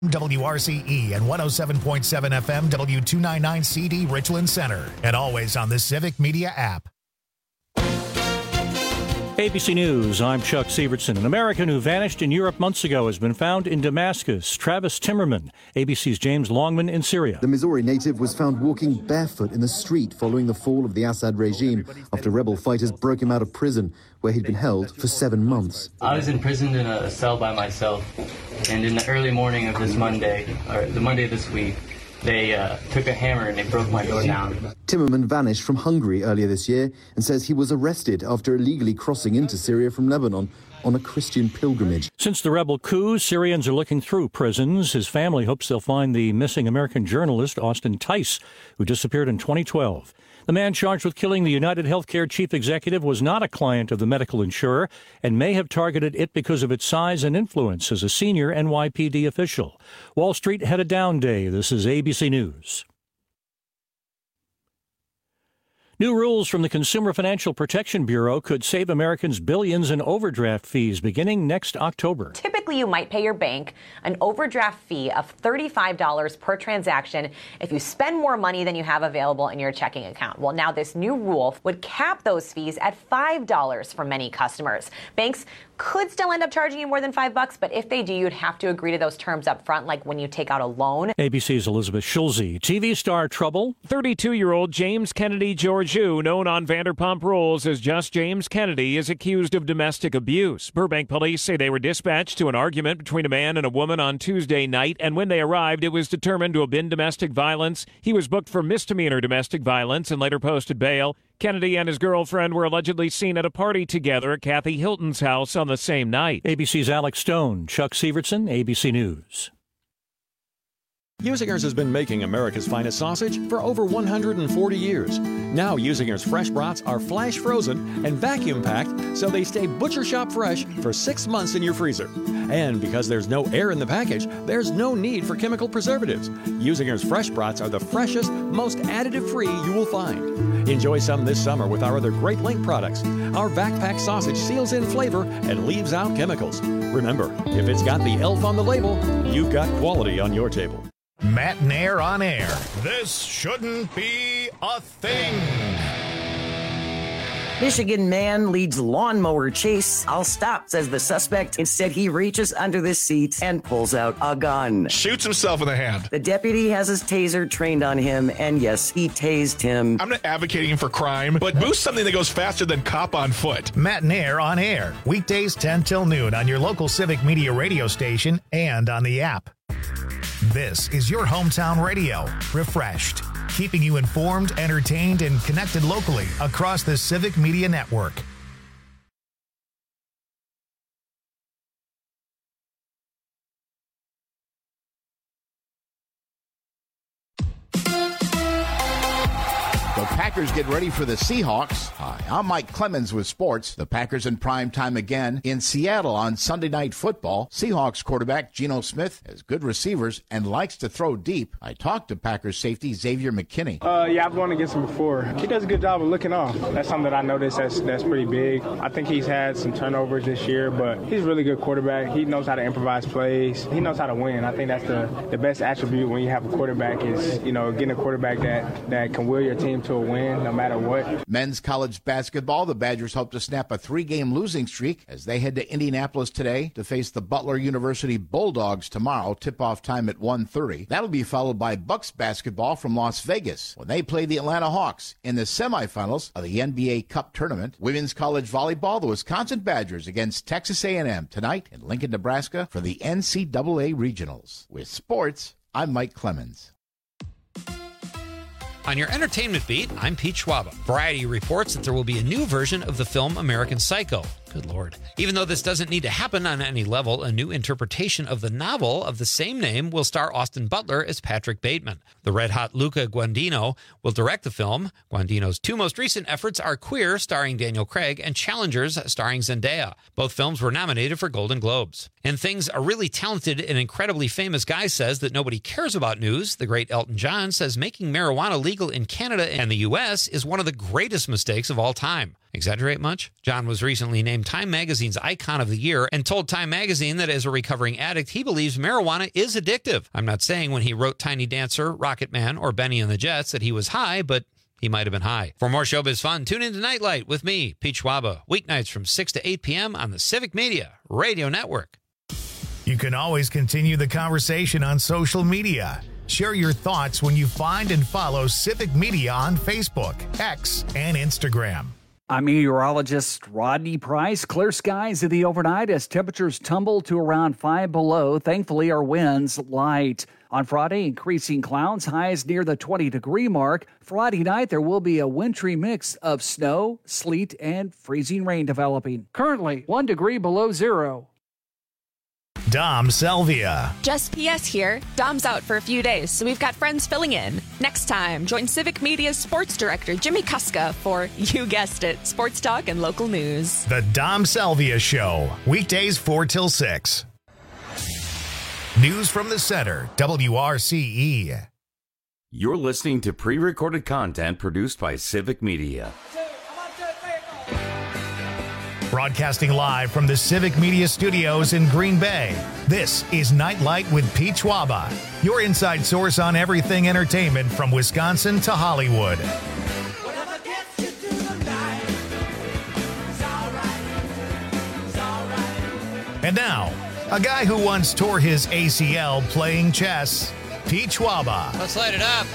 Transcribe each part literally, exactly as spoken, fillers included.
W R C E and one oh seven point seven F M W two ninety-nine C D Richland Center, and always on the Civic Media app. A B C News, I'm Chuck Sievertson. An American who vanished in Europe months ago has been found in Damascus. Travis Timmerman, A B C's James Longman in Syria. The Missouri native was found walking barefoot in the street following the fall of the Assad regime after rebel fighters broke him out of prison, where he'd been held for seven months. I was imprisoned in a cell by myself, and in the early morning of this Monday, or the Monday of this week, they uh, took a hammer and they broke my door down. Timmerman vanished from Hungary earlier this year and says he was arrested after illegally crossing into Syria from Lebanon on a Christian pilgrimage. Since the rebel coup, Syrians are looking through prisons. His family hopes they'll find the missing American journalist Austin Tice, who disappeared in twenty twelve. The man charged with killing the United Healthcare chief executive was not a client of the medical insurer and may have targeted it because of its size and influence as a senior N Y P D official. Wall Street had a down day. This is A B C News. New rules from the Consumer Financial Protection Bureau could save Americans billions in overdraft fees beginning next October. Typically, you might pay your bank an overdraft fee of thirty-five dollars per transaction if you spend more money than you have available in your checking account. Well, now this new rule would cap those fees at five dollars for many customers. Banks could still end up charging you more than five bucks, but if they do, you'd have to agree to those terms up front, like when you take out a loan. A B C's Elizabeth Schulze. T V star trouble. thirty-two-year-old James Kennedy Georgiou, known on Vanderpump Rules as just James Kennedy, is accused of domestic abuse. Burbank police say they were dispatched to an argument between a man and a woman on Tuesday night, and when they arrived, it was determined to have been domestic violence. He was booked for misdemeanor domestic violence and later posted bail. Kennedy and his girlfriend were allegedly seen at a party together at Kathy Hilton's house on the same night. A B C's Alex Stone, Chuck Sievertson, A B C News. Usinger's has been making America's finest sausage for over one hundred forty years. Now Usinger's fresh brats are flash frozen and vacuum packed so they stay butcher shop fresh for six months in your freezer. And because there's no air in the package, there's no need for chemical preservatives. Usinger's fresh brats are the freshest, most additive-free you will find. Enjoy some this summer with our other Great Link products. Our vac pack sausage seals in flavor and leaves out chemicals. Remember, if it's got the elf on the label, you've got quality on your table. Matt Nair on air. This shouldn't be a thing. Michigan man leads lawnmower chase. I'll stop, says the suspect. Instead, he reaches under the seat and pulls out a gun. Shoots himself in the hand. The deputy has his taser trained on him, and yes, he tased him. I'm not advocating for crime, but boost something that goes faster than cop on foot. Matt Nair on air. Weekdays ten till noon on your local Civic Media radio station and on the app. This is your hometown radio, refreshed, keeping you informed, entertained, and connected locally across the Civic Media Network. The Packers get ready for the Seahawks. Hi, I'm Mike Clemens with sports. The Packers in prime time again in Seattle on Sunday Night Football. Seahawks quarterback Geno Smith has good receivers and likes to throw deep. I talked to Packers safety Xavier McKinney. Uh, yeah, I've gone against him before. He does a good job of looking off. That's something that I noticed that's, that's pretty big. I think he's had some turnovers this year, but he's a really good quarterback. He knows how to improvise plays. He knows how to win. I think that's the, the best attribute when you have a quarterback is, you know, getting a quarterback that, that can will your team to a win no matter what. Men's college basketball, the Badgers hope to snap a three-game losing streak as they head to Indianapolis today to face the Butler University Bulldogs tomorrow, tip-off time at one thirty. That'll be followed by Bucks basketball from Las Vegas when they play the Atlanta Hawks in the semifinals of the N B A Cup tournament. Women's college volleyball, the Wisconsin Badgers against Texas A and M tonight in Lincoln, Nebraska for the N C double A Regionals. With sports, I'm Mike Clemens. On your entertainment beat, I'm Pete Schwaba. Variety reports that there will be a new version of the film American Psycho. Good Lord. Even though this doesn't need to happen on any level, a new interpretation of the novel of the same name will star Austin Butler as Patrick Bateman. The red-hot Luca Guadagnino will direct the film. Guadagnino's two most recent efforts are Queer, starring Daniel Craig, and Challengers, starring Zendaya. Both films were nominated for Golden Globes. In things a really talented and incredibly famous guy says that nobody cares about news, the great Elton John says making marijuana legal in Canada and the U S is one of the greatest mistakes of all time. Exaggerate much? John was recently named Time Magazine's Icon of the Year and told Time Magazine that as a recovering addict, he believes marijuana is addictive. I'm not saying when he wrote Tiny Dancer, Rocket Man, or Benny and the Jets that he was high, but he might have been high. For more showbiz fun, tune in to Nightlight with me, Pete Schwaba, weeknights from six to eight p.m. on the Civic Media Radio Network. You can always continue the conversation on social media. Share your thoughts when you find and follow Civic Media on Facebook, X, and Instagram. I'm meteorologist Rodney Price. Clear skies in the overnight as temperatures tumble to around five below. Thankfully, our winds light. On Friday, increasing clouds, highs near the twenty-degree mark. Friday night, there will be a wintry mix of snow, sleet, and freezing rain developing. Currently, one degree below zero. Dom Salvia. Just P S here. Dom's out for a few days, so we've got friends filling in. Next time, join Civic Media's sports director, Jimmy Kuska, for, you guessed it, sports talk and local news. The Dom Salvia Show, weekdays four till six. News from the center, W R C E. You're listening to pre-recorded content produced by Civic Media. Broadcasting live from the Civic Media Studios in Green Bay, this is Nightlight with Pete Schwaba, your inside source on everything entertainment from Wisconsin to Hollywood. And now, a guy who once tore his A C L playing chess, Pete Schwaba. Let's light it up.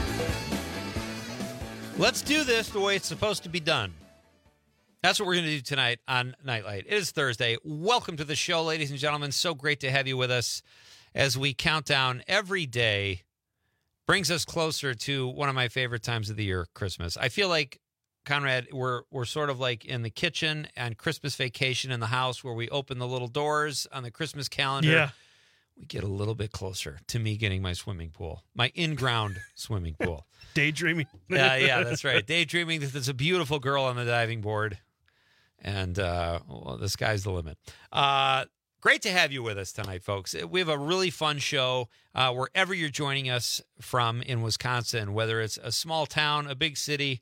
Let's do this the way it's supposed to be done. That's what we're going to do tonight on Nightlight. It is Thursday. Welcome to the show, ladies and gentlemen. So great to have you with us as we count down every day. Brings us closer to one of my favorite times of the year, Christmas. I feel like, Conrad, we're we're sort of like in the kitchen and Christmas vacation in the house where we open the little doors on the Christmas calendar. Yeah. We get a little bit closer to me getting my swimming pool, my in-ground swimming pool. Daydreaming. Yeah, yeah, that's right. Daydreaming that there's a beautiful girl on the diving board. And uh, well, the sky's the limit. Uh, great to have you with us tonight, folks. We have a really fun show uh, wherever you're joining us from in Wisconsin, whether it's a small town, a big city,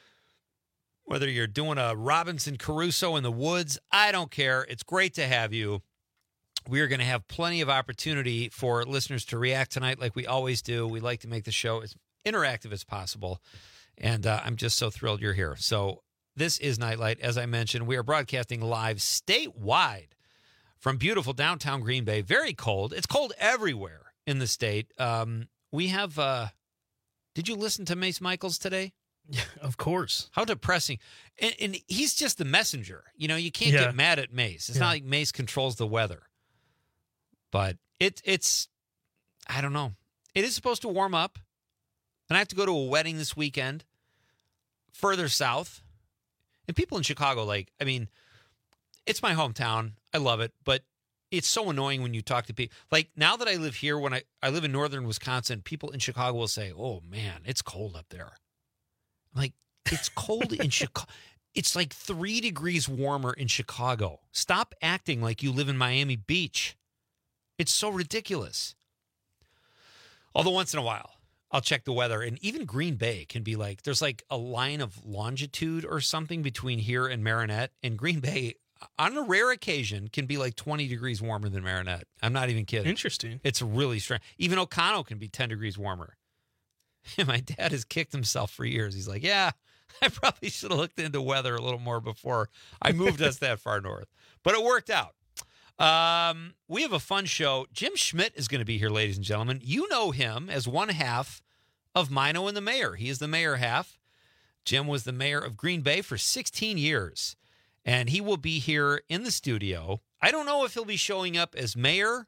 whether you're doing a Robinson Crusoe in the woods. I don't care. It's great to have you. We are going to have plenty of opportunity for listeners to react tonight like we always do. We like to make the show as interactive as possible. And uh, I'm just so thrilled you're here. So this is Nightlight. As I mentioned, we are broadcasting live statewide from beautiful downtown Green Bay. Very cold. It's cold everywhere in the state. Um, we have, uh, did you listen to Mace Michaels today? Yeah, of course. How depressing. And, and he's just the messenger. You know, you can't Yeah. get mad at Mace. It's Yeah. not like Mace controls the weather. But it, it's, I don't know. It is supposed to warm up. And I have to go to a wedding this weekend further south. And people in Chicago, like, I mean, it's my hometown. I love it. But it's so annoying when you talk to people. Like, now that I live here, when I, I live in northern Wisconsin, people in Chicago will say, oh, man, it's cold up there. I'm like, it's cold in Chicago. It's like three degrees warmer in Chicago. Stop acting like you live in Miami Beach. It's so ridiculous. Although once in a while, I'll check the weather. And even Green Bay can be like, there's like a line of longitude or something between here and Marinette. And Green Bay, on a rare occasion, can be like twenty degrees warmer than Marinette. I'm not even kidding. Interesting. It's really strange. Even O'Connell can be ten degrees warmer. And my dad has kicked himself for years. He's like, yeah, I probably should have looked into weather a little more before I moved us that far north. But it worked out. Um, we have a fun show. Jim Schmidt is going to be here, ladies and gentlemen. You know him as one half of Mino and the Mayor. He is the mayor half. Jim was the mayor of Green Bay for sixteen years, and he will be here in the studio. I don't know if he'll be showing up as mayor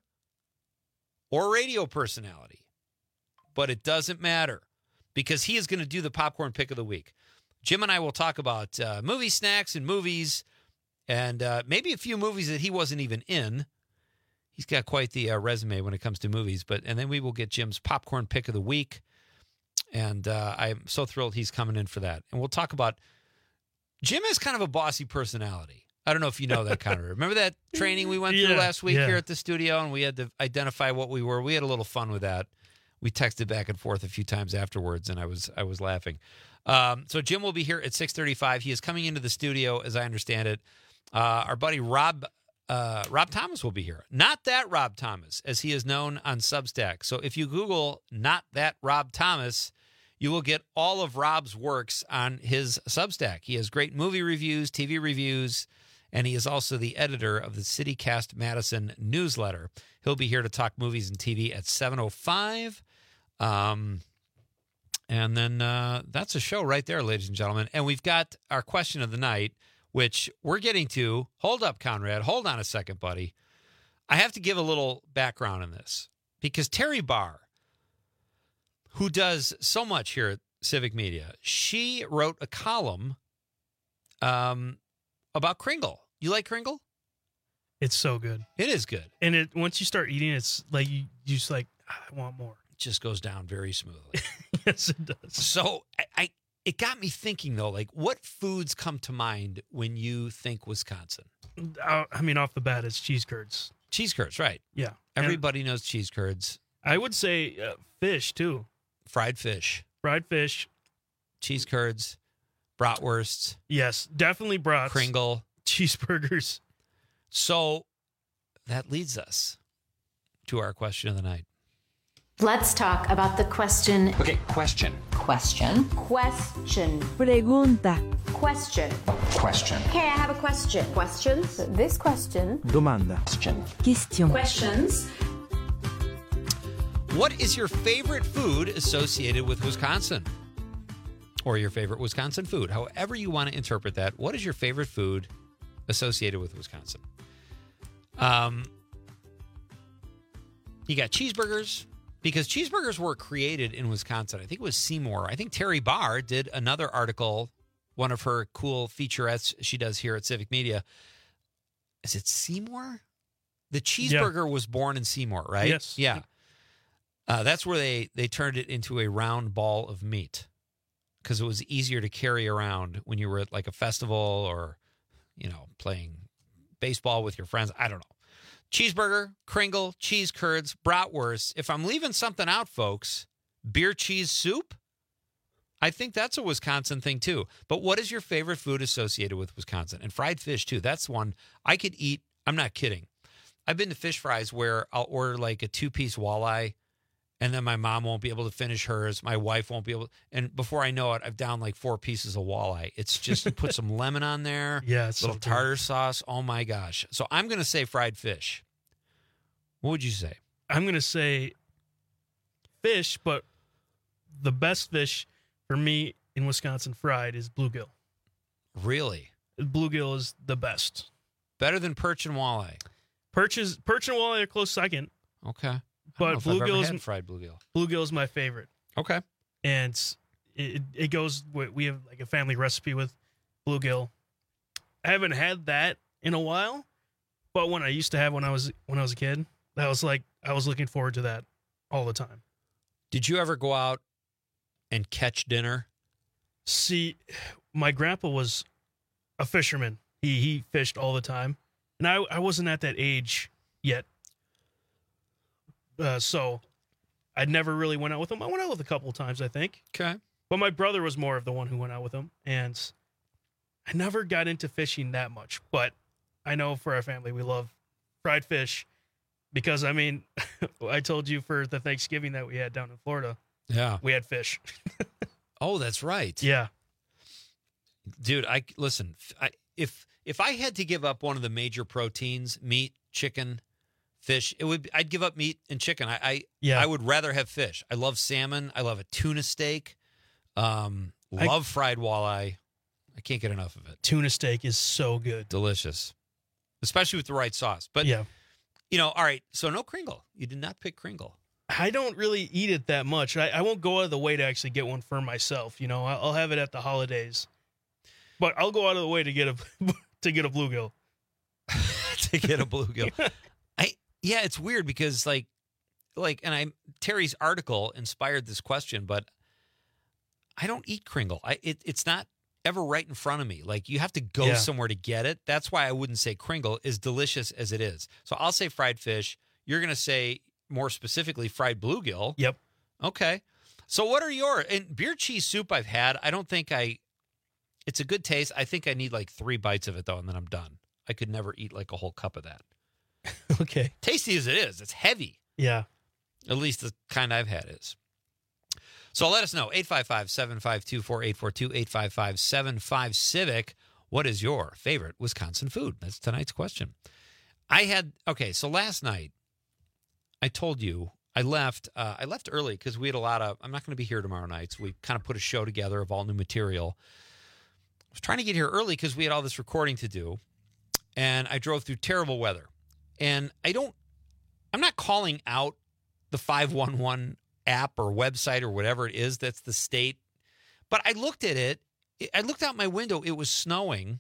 or radio personality, but it doesn't matter because he is going to do the popcorn pick of the week. Jim and I will talk about uh, movie snacks and movies, and uh, maybe a few movies that he wasn't even in. He's got quite the uh, resume when it comes to movies. But and then we will get Jim's popcorn pick of the week, and uh, I'm so thrilled he's coming in for that. And we'll talk about Jim has kind of a bossy personality. I don't know if you know that, Connor. Remember that training we went through Yeah, last week yeah. here at the studio, and we had to identify what we were. We had a little fun with that. We texted back and forth a few times afterwards, and I was I was laughing. Um, so Jim will be here at six thirty-five. He is coming into the studio, as I understand it. Uh, our buddy Rob uh, Rob Thomas will be here. Not that Rob Thomas, as he is known on Substack. So if you Google "Not That Rob Thomas," you will get all of Rob's works on his Substack. He has great movie reviews, T V reviews, and he is also the editor of the CityCast Madison newsletter. He'll be here to talk movies and T V at seven oh five. Um, and then uh, that's a show right there, ladies and gentlemen. And we've got our question of the night, which we're getting to. Hold up, Conrad. Hold on a second, buddy. I have to give a little background on this because Terry Barr, who does so much here at Civic Media, she wrote a column um, about Kringle. You like Kringle? It's so good. It is good. And it once you start eating, it's like you, you just like, I want more. It just goes down very smoothly. Yes, it does. So I, I, it got me thinking, though, like what foods come to mind when you think Wisconsin? Uh, I mean, off the bat, it's cheese curds. Cheese curds, right. Yeah. Everybody and knows cheese curds. I would say uh, fish, too. Fried fish. Fried fish. Cheese curds. Bratwursts. Yes, definitely brats. Kringle. Cheeseburgers. So that leads us to our question of the night. Let's talk about the question. Okay, question. Question. Question. Pregunta. Question. Question. Okay, I have a question. Questions? This question. Domanda. Question. Question. Questions. What is your favorite food associated with Wisconsin? Or your favorite Wisconsin food? However you want to interpret that. What is your favorite food associated with Wisconsin? Um, you got cheeseburgers, because cheeseburgers were created in Wisconsin. I think it was Seymour. I think Terry Barr did another article, one of her cool featurettes she does here at Civic Media. Is it Seymour? The cheeseburger yeah. was born in Seymour, right? Yes. Yeah. Uh, that's where they, they turned it into a round ball of meat because it was easier to carry around when you were at like a festival or, you know, playing baseball with your friends. I don't know. Cheeseburger, Kringle, cheese curds, bratwurst. If I'm leaving something out, folks, beer cheese soup, I think that's a Wisconsin thing too. But what is your favorite food associated with Wisconsin? And fried fish too. That's one I could eat. I'm not kidding. I've been to Fish Fries where I'll order like a two-piece walleye, and then my mom won't be able to finish hers. My wife won't be able to. And before I know it, I've downed like four pieces of walleye. It's just, you put some lemon on there. Yeah, it's little so tartar sauce. Oh, my gosh. So I'm going to say fried fish. What would you say? I'm going to say fish, but the best fish for me in Wisconsin fried is bluegill. Really? Bluegill is the best. Better than perch and walleye? Perch, is, perch and walleye are close second. Okay. But bluegill is fried bluegill. Bluegill is my favorite. Okay. And it it goes. We have like a family recipe with bluegill. I haven't had that in a while, but when I used to have when I was when I was a kid, that was like I was looking forward to that all the time. Did you ever go out and catch dinner? See, my grandpa was a fisherman. He he fished all the time, and I I wasn't at that age yet. Uh, so I never really went out with him. I went out with a couple of times, I think. Okay. But my brother was more of the one who went out with him. And I never got into fishing that much. But I know for our family, we love fried fish. Because, I mean, I told you for the Thanksgiving that we had down in Florida. Yeah. We had fish. Oh, that's right. Yeah. Dude, I listen, I, if if I had to give up one of the major proteins, meat, chicken, fish, it would. I'd give up meat and chicken. I, I, yeah. I would rather have fish. I love salmon. I love a tuna steak. Um, love I, fried walleye. I can't get enough of it. Tuna steak is so good, delicious, especially with the right sauce. But yeah, you know, all right. So no Kringle. You did not pick Kringle. I don't really eat it that much. I, I won't go out of the way to actually get one for myself. You know, I'll have it at the holidays, but I'll go out of the way to get a to get a bluegill. to get a bluegill. I. Yeah, it's weird because like, like, and I Terry's article inspired this question, but I don't eat Kringle. I it, it's not ever right in front of me. Like you have to go yeah. somewhere to get it. That's why I wouldn't say Kringle, as delicious as it is. So I'll say fried fish. You're gonna say more specifically fried bluegill. Yep. Okay. So what are your, and beer cheese soup I've had, I don't think I, it's a good taste. I think I need like three bites of it though, and then I'm done. I could never eat like a whole cup of that. Okay. Tasty as it is, it's heavy. Yeah. At least the kind I've had is. So let us know, eight five five, seven five two, four eight four two, eight five five, seven five Civic. What is your favorite Wisconsin food? That's tonight's question. I had, okay, so last night, I told you, I left uh, I left early because we had a lot of, I'm not going to be here tomorrow night, so we kind of put a show together of all new material. I was trying to get here early because we had all this recording to do, and I drove through terrible weather. And I don't, I'm not calling out the five one one app or website or whatever it is that's the state, but I looked at it, I looked out my window, it was snowing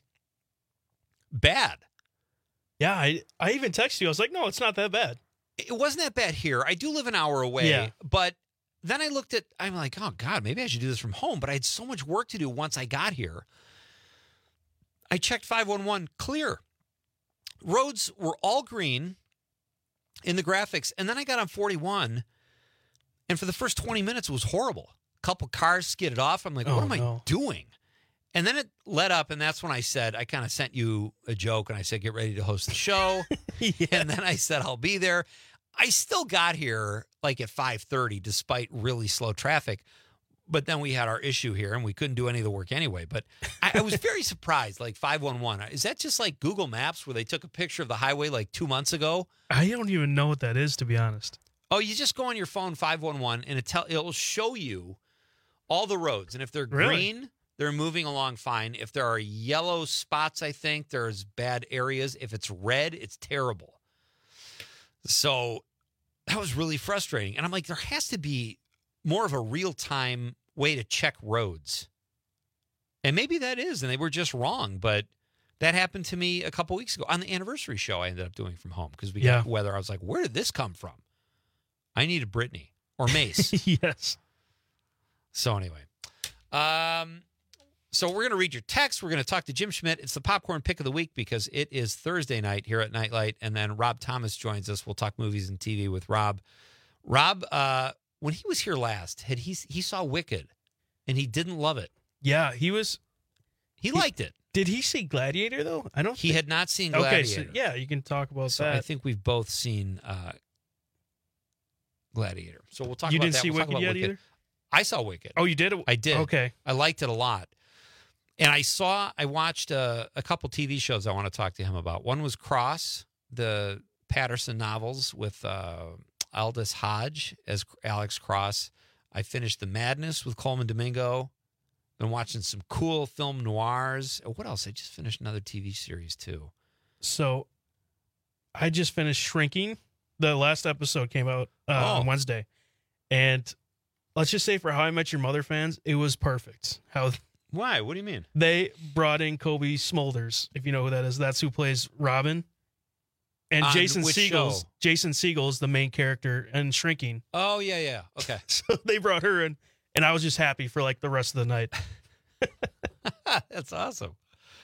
bad. Yeah, I, I even texted you. I was like, no, it's not that bad. It wasn't that bad here. I do live an hour away, yeah. But then I looked at, I'm like, oh, God, maybe I should do this from home. But I had so much work to do once I got here. I checked five one one, clear. Roads were all green in the graphics. And then I got on forty-one, and for the first twenty minutes, it was horrible. A couple cars skidded off. I'm like, oh, what am no. I doing? And then it let up, and that's when I said, I kind of sent you a joke, and I said, get ready to host the show. Yeah. And then I said, I'll be there. I still got here like at five thirty, despite really slow traffic. But then we had our issue here, and we couldn't do any of the work anyway. But I, I was very surprised, like five one one. Is that just like Google Maps where they took a picture of the highway like two months ago? I don't even know what that is, to be honest. Oh, you just go on your phone, five one one, and it tell, it'll show you all the roads. And if they're Really? green, they're moving along fine. If there are yellow spots, I think there's bad areas. If it's red, it's terrible. So that was really frustrating. And I'm like, there has to be more of a real-time way to check roads. And maybe that is, and they were just wrong. But that happened to me a couple weeks ago on the anniversary show I ended up doing from home because we Yeah. got weather. I was like, where did this come from? I needed Brittany or Mace. Yes. So anyway, um, so we're going to read your text. We're going to talk to Jim Schmidt. It's the popcorn pick of the week because it is Thursday night here at Nightlight, and then Rob Thomas joins us. We'll talk movies and T V with Rob. Rob, uh, when he was here last, had he he saw Wicked, and he didn't love it. Yeah, he was. He, he liked it. Did he see Gladiator though? I don't. He think... had not seen Gladiator. Okay, so yeah, you can talk about so that. I think we've both seen uh, Gladiator. So we'll talk you about didn't that. see we'll Wicked yet Wicked. either? I saw Wicked. Oh, you did? I did. Okay. I liked it a lot. And I saw, I watched a, a couple T V shows I want to talk to him about. One was Cross, the Patterson novels with uh, Aldous Hodge as Alex Cross. I finished The Madness with Coleman Domingo. Been watching some cool film noirs. What else? I just finished another T V series too. So I just finished Shrinking. The last episode came out uh, Oh. on Wednesday. And let's just say for How I Met Your Mother fans, it was perfect. How Why? What do you mean? they brought in Kobe Smulders, if you know who that is. That's who plays Robin. And On Jason which Segel's show? Jason Segel's the main character in Shrinking. Oh, yeah, yeah. Okay. So they brought her in, and I was just happy for like the rest of the night. That's awesome.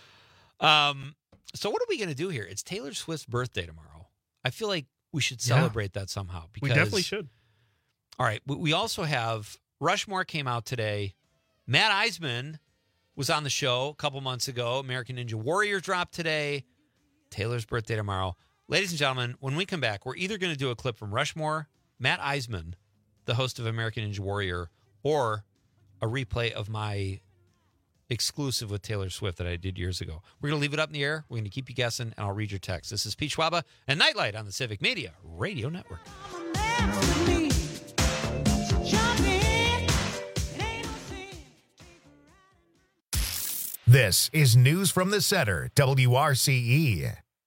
Um, so what are we going to do here? It's Taylor Swift's birthday tomorrow. I feel like we should Yeah. celebrate that somehow. Because, We definitely should. All right. We we also have Rushmore came out today. Matt Eisman was on the show a couple months ago. American Ninja Warrior dropped today. Taylor's birthday tomorrow. Ladies and gentlemen, when we come back, we're either going to do a clip from Rushmore, Matt Eisman, the host of American Ninja Warrior, or a replay of my exclusive with Taylor Swift that I did years ago. We're going to leave it up in the air. We're going to keep you guessing, and I'll read your text. This is Pete Schwaba and Nightlight on the Civic Media Radio Network. This is News from the Center, W R C E.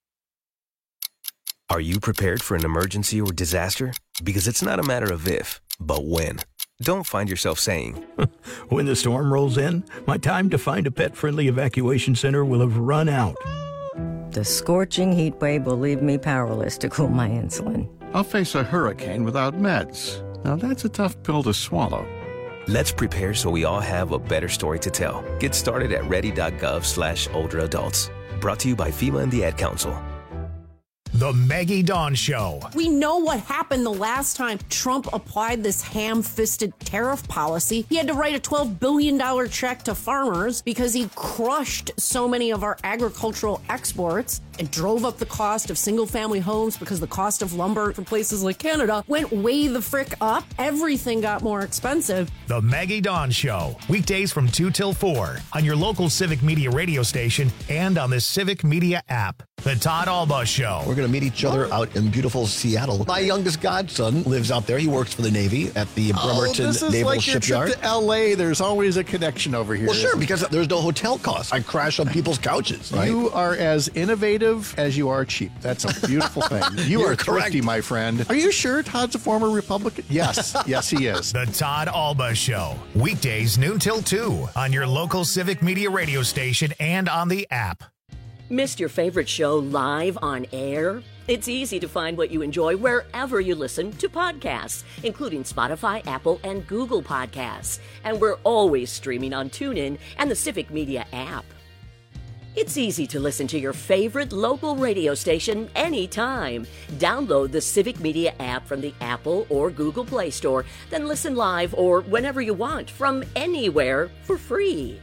Are you prepared for an emergency or disaster? Because it's not a matter of if, but when. Don't find yourself saying, when the storm rolls in, my time to find a pet-friendly evacuation center will have run out. The scorching heat wave will leave me powerless to cool my insulin. I'll face a hurricane without meds. Now that's a tough pill to swallow. Let's prepare so we all have a better story to tell. Get started at ready.gov slash older adults. Brought to you by FEMA and the Ad Council. The Maggie Dawn Show. We know what happened the last time Trump applied this ham-fisted tariff policy. He had to write a twelve billion dollars check to farmers because he crushed so many of our agricultural exports and drove up the cost of single-family homes because the cost of lumber from places like Canada went way the frick up. Everything got more expensive. The Maggie Dawn Show. Weekdays from two till four on your local Civic Media radio station and on the Civic Media app. The Todd Alba Show. We're going to meet each other out in beautiful Seattle. My youngest godson lives out there. He works for the Navy at the Bremerton oh, this is Naval like Shipyard. Your trip to L A. There's always a connection over here. Well, sure, because there's no hotel costs. I crash on people's couches, right? You are as innovative as you are cheap. That's a beautiful thing. You You're are thrifty, correct. my friend. Are you sure Todd's a former Republican? Yes. Yes, he is. The Todd Alba Show. Weekdays noon till two on your local Civic Media radio station and on the app. Missed your favorite show live on air? It's easy to find what you enjoy wherever you listen to podcasts, including Spotify, Apple, and Google Podcasts. And we're always streaming on TuneIn and the Civic Media app. It's easy to listen to your favorite local radio station anytime. Download the Civic Media app from the Apple or Google Play Store, then listen live or whenever you want from anywhere for free.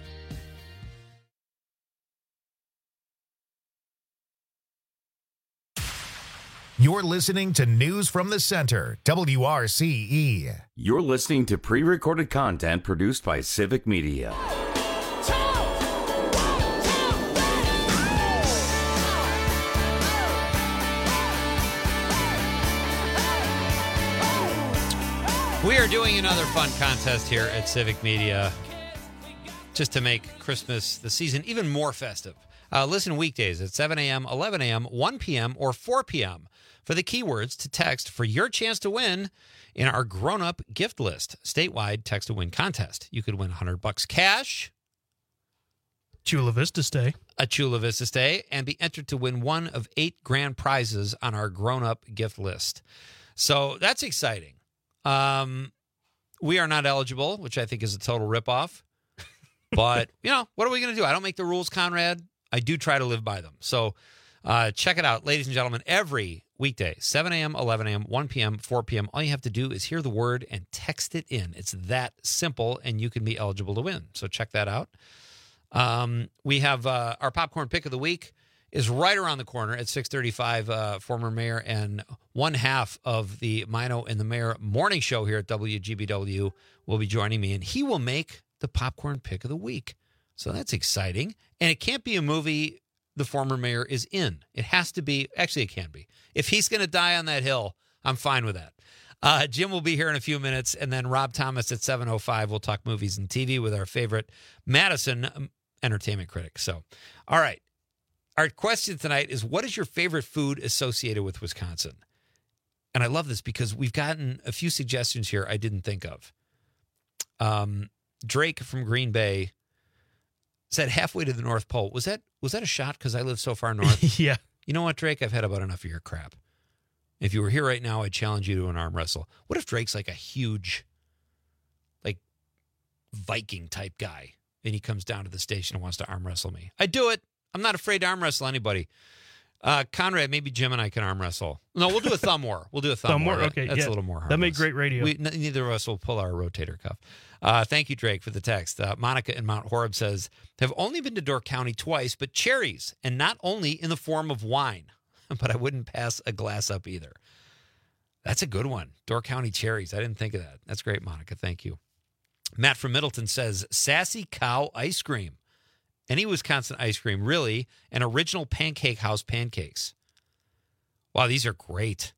You're listening to News from the Center, W R C E. You're listening to pre-recorded content produced by Civic Media. We are doing another fun contest here at Civic Media just to make Christmas, the season, even more festive. Uh, listen weekdays at seven a.m., eleven a.m., one p.m., or four p.m. for the keywords to text for your chance to win in our grown-up gift list, statewide text-to-win contest. You could win one hundred bucks cash, Chula Vista Stay, a Chula Vista Stay, and be entered to win one of eight grand prizes on our grown-up gift list. So that's exciting. Um, we are not eligible, which I think is a total ripoff. But, you know, what are we going to do? I don't make the rules, Conrad. I do try to live by them. So uh, check it out, ladies and gentlemen, every weekday, seven a.m., eleven a.m., one p.m., four p.m. All you have to do is hear the word and text it in. It's that simple, and you can be eligible to win. So check that out. Um, we have uh, our popcorn pick of the week is right around the corner at six thirty-five. Uh, former mayor and one half of the Mino and the Mayor morning show here at W G B W will be joining me, and he will make the popcorn pick of the week. So that's exciting. And it can't be a movie the former mayor is in. It has to be, actually it can be. If he's going to die on that hill, I'm fine with that. Uh, Jim will be here in a few minutes, and then Rob Thomas at seven oh five. We'll talk movies and T V with our favorite Madison entertainment critic. So, all right. Our question tonight is, what is your favorite food associated with Wisconsin? And I love this because we've gotten a few suggestions here I didn't think of. Um, Drake from Green Bay said halfway to the North Pole. Was that was that a shot because I live so far north? Yeah. You know what, Drake? I've had about enough of your crap. If you were here right now, I'd challenge you to an arm wrestle. What if Drake's like a huge, like, Viking type guy, and he comes down to the station and wants to arm wrestle me? I'd do it. I'm not afraid to arm wrestle anybody. Uh, Conrad, maybe Jim and I can arm wrestle. No, we'll do a thumb war. We'll do a thumb, Thumb war. war? Okay, That's yeah. a little more harmless. That'd make great radio. We, n- neither of us will pull our rotator cuff. Uh, thank you, Drake, for the text. Uh, Monica in Mount Horeb says, have only been to Door County twice, but cherries, and not only in the form of wine. But I wouldn't pass a glass up either. That's a good one. Door County cherries. I didn't think of that. That's great, Monica. Thank you. Matt from Middleton says, Sassy Cow ice cream. Any Wisconsin ice cream, really, and original Pancake House pancakes. Wow, these are great.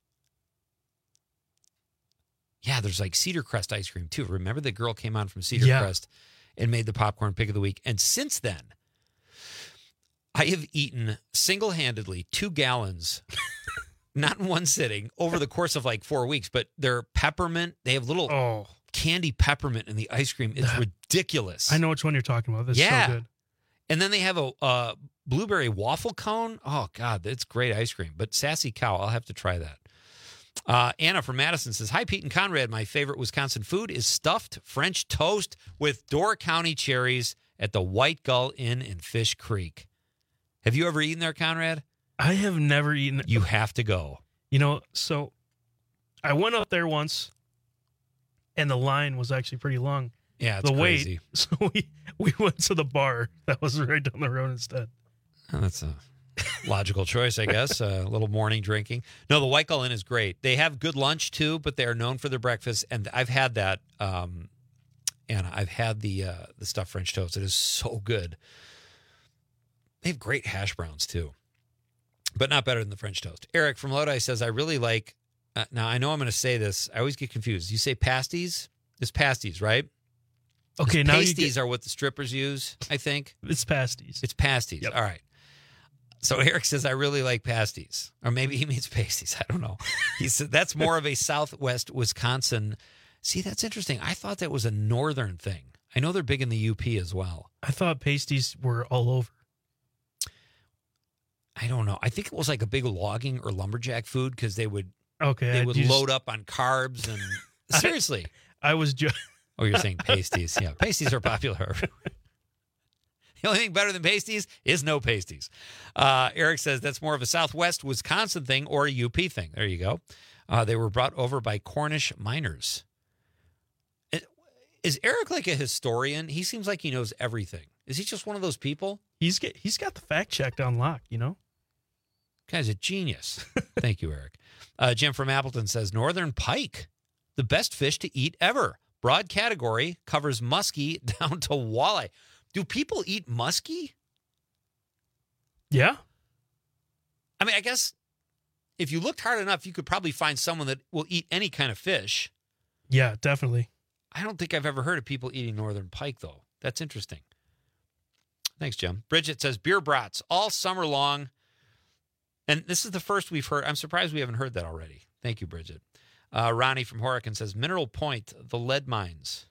Yeah, there's like Cedar Crest ice cream, too. Remember the girl came on from Cedar Yeah. Crest and made the popcorn pick of the week. And since then, I have eaten single-handedly two gallons, not in one sitting, over the course of like four weeks. But they're peppermint. They have little Oh. candy peppermint in the ice cream. It's ridiculous. I know which one you're talking about. This yeah. is so good. And then they have a uh, blueberry waffle cone. Oh, God, that's great ice cream. But Sassy Cow, I'll have to try that. Uh, Anna from Madison says, hi, Pete and Conrad. My favorite Wisconsin food is stuffed French toast with Door County cherries at the White Gull Inn in Fish Creek. Have you ever eaten there, Conrad? I have never eaten. You have to go. You know, so I went up there once, and the line was actually pretty long. Yeah, it's the crazy. Wait, so we we went to the bar that was right down the road instead. Oh, that's a logical choice, I guess. A little morning drinking. No, the White Gull Inn is great. They have good lunch too, but they are known for their breakfast. And I've had that, um, and I've had the uh, the stuffed French toast. It is so good. They have great hash browns too, but not better than the French toast. Eric from Lodi says, I really like, uh, now I know I'm going to say this. I always get confused. You say pasties? It's pasties, right? Okay, now pasties you get, are what the strippers use, I think. It's pasties. It's pasties. Yep. All right. So Eric says, I really like pasties. Or maybe he means pasties. I don't know. He said that's more of a Southwest Wisconsin. See, that's interesting. I thought that was a northern thing. I know they're big in the U P as well. I thought pasties were all over. I don't know. I think it was like a big logging or lumberjack food because they would okay, they would just, load up on carbs and seriously. I, I was just Oh, you're saying pasties. Yeah, pasties are popular. The only thing better than pasties is no pasties. Uh, Eric says that's more of a Southwest Wisconsin thing or a U P thing. There you go. Uh, they were brought over by Cornish miners. It, is Eric like a historian? He seems like he knows everything. Is he just one of those people? He's get, he's got the fact checked on lock, you know? Guy's a genius. Thank you, Eric. Uh, Jim from Appleton says northern pike, the best fish to eat ever. Broad category, covers muskie down to walleye. Do people eat muskie? Yeah. I mean, I guess if you looked hard enough, you could probably find someone that will eat any kind of fish. Yeah, definitely. I don't think I've ever heard of people eating northern pike, though. That's interesting. Thanks, Jim. Bridget says beer brats all summer long. And this is the first we've heard. I'm surprised we haven't heard that already. Thank you, Bridget. Uh, Ronnie from Horican says Mineral Point, the lead mines.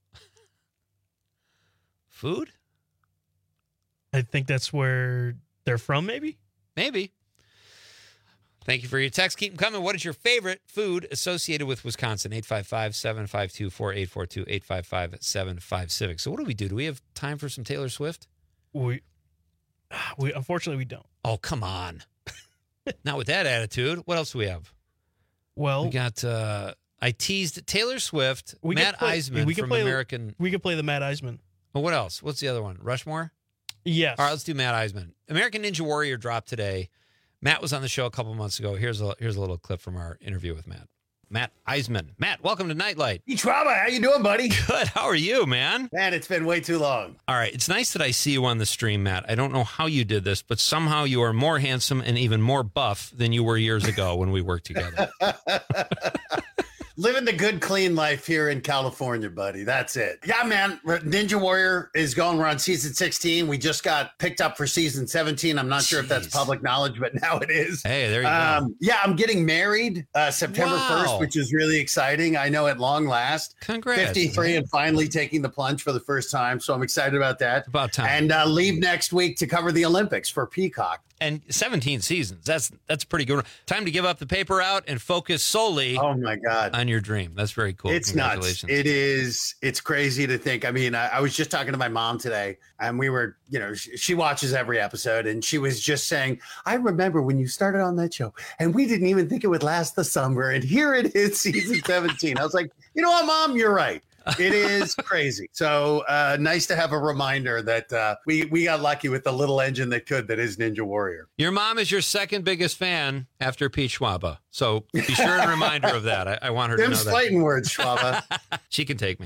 Food? I think that's where they're from, maybe? Maybe. Thank you for your text. Keep them coming. What is your favorite food associated with Wisconsin? eight five five, seven five two, four eight four two, eight five five, seven five Civic. So what do we do? Do we have time for some Taylor Swift? We, we Unfortunately, we don't. Oh, come on. Not with that attitude. What else do we have? Well, we got, uh, I teased Taylor Swift, we Matt play, Eisman we can from play, American. We could play the Matt Eisman. Well, what else? What's the other one? Rushmore? Yes. All right, let's do Matt Eisman. American Ninja Warrior dropped today. Matt was on the show a couple months ago. Here's a here's a little clip from our interview with Matt. Matt Eisman. Matt, welcome to Nightlight. Hey, Schwaba, how you doing, buddy? Good. How are you, man? Man, it's been way too long. All right. It's nice that I see you on the stream, Matt. I don't know how you did this, but somehow you are more handsome and even more buff than you were years ago when we worked together. Living the good, clean life here in California, buddy. That's it. Yeah, man. Ninja Warrior is going. We're on season sixteen. We just got picked up for season seventeen. I'm not Jeez. sure if that's public knowledge, but now it is. Hey, there you um, go. Yeah, I'm getting married uh, September wow. first, which is really exciting. I know at long last. Congrats. fifty-three man. And finally taking the plunge for the first time. So I'm excited about that. It's about time. And uh, leave next week to cover the Olympics for Peacock. And seventeen seasons. That's that's pretty good. Time to give up the paper out and focus solely oh my God. on your dream. That's very cool. It's nuts. It is. It's crazy to think. I mean, I, I was just talking to my mom today and we were, you know, she, she watches every episode and she was just saying, I remember when you started on that show and we didn't even think it would last the summer. And here it is, season seventeen. I was like, you know what, Mom, you're right. It is crazy. So uh, nice to have a reminder that uh, we, we got lucky with the little engine that could, that is Ninja Warrior. Your mom is your second biggest fan after Pete Schwaba. So be sure and remind her of that. I, I want her Them to know that. Them fighting words, Schwaba. She can take me.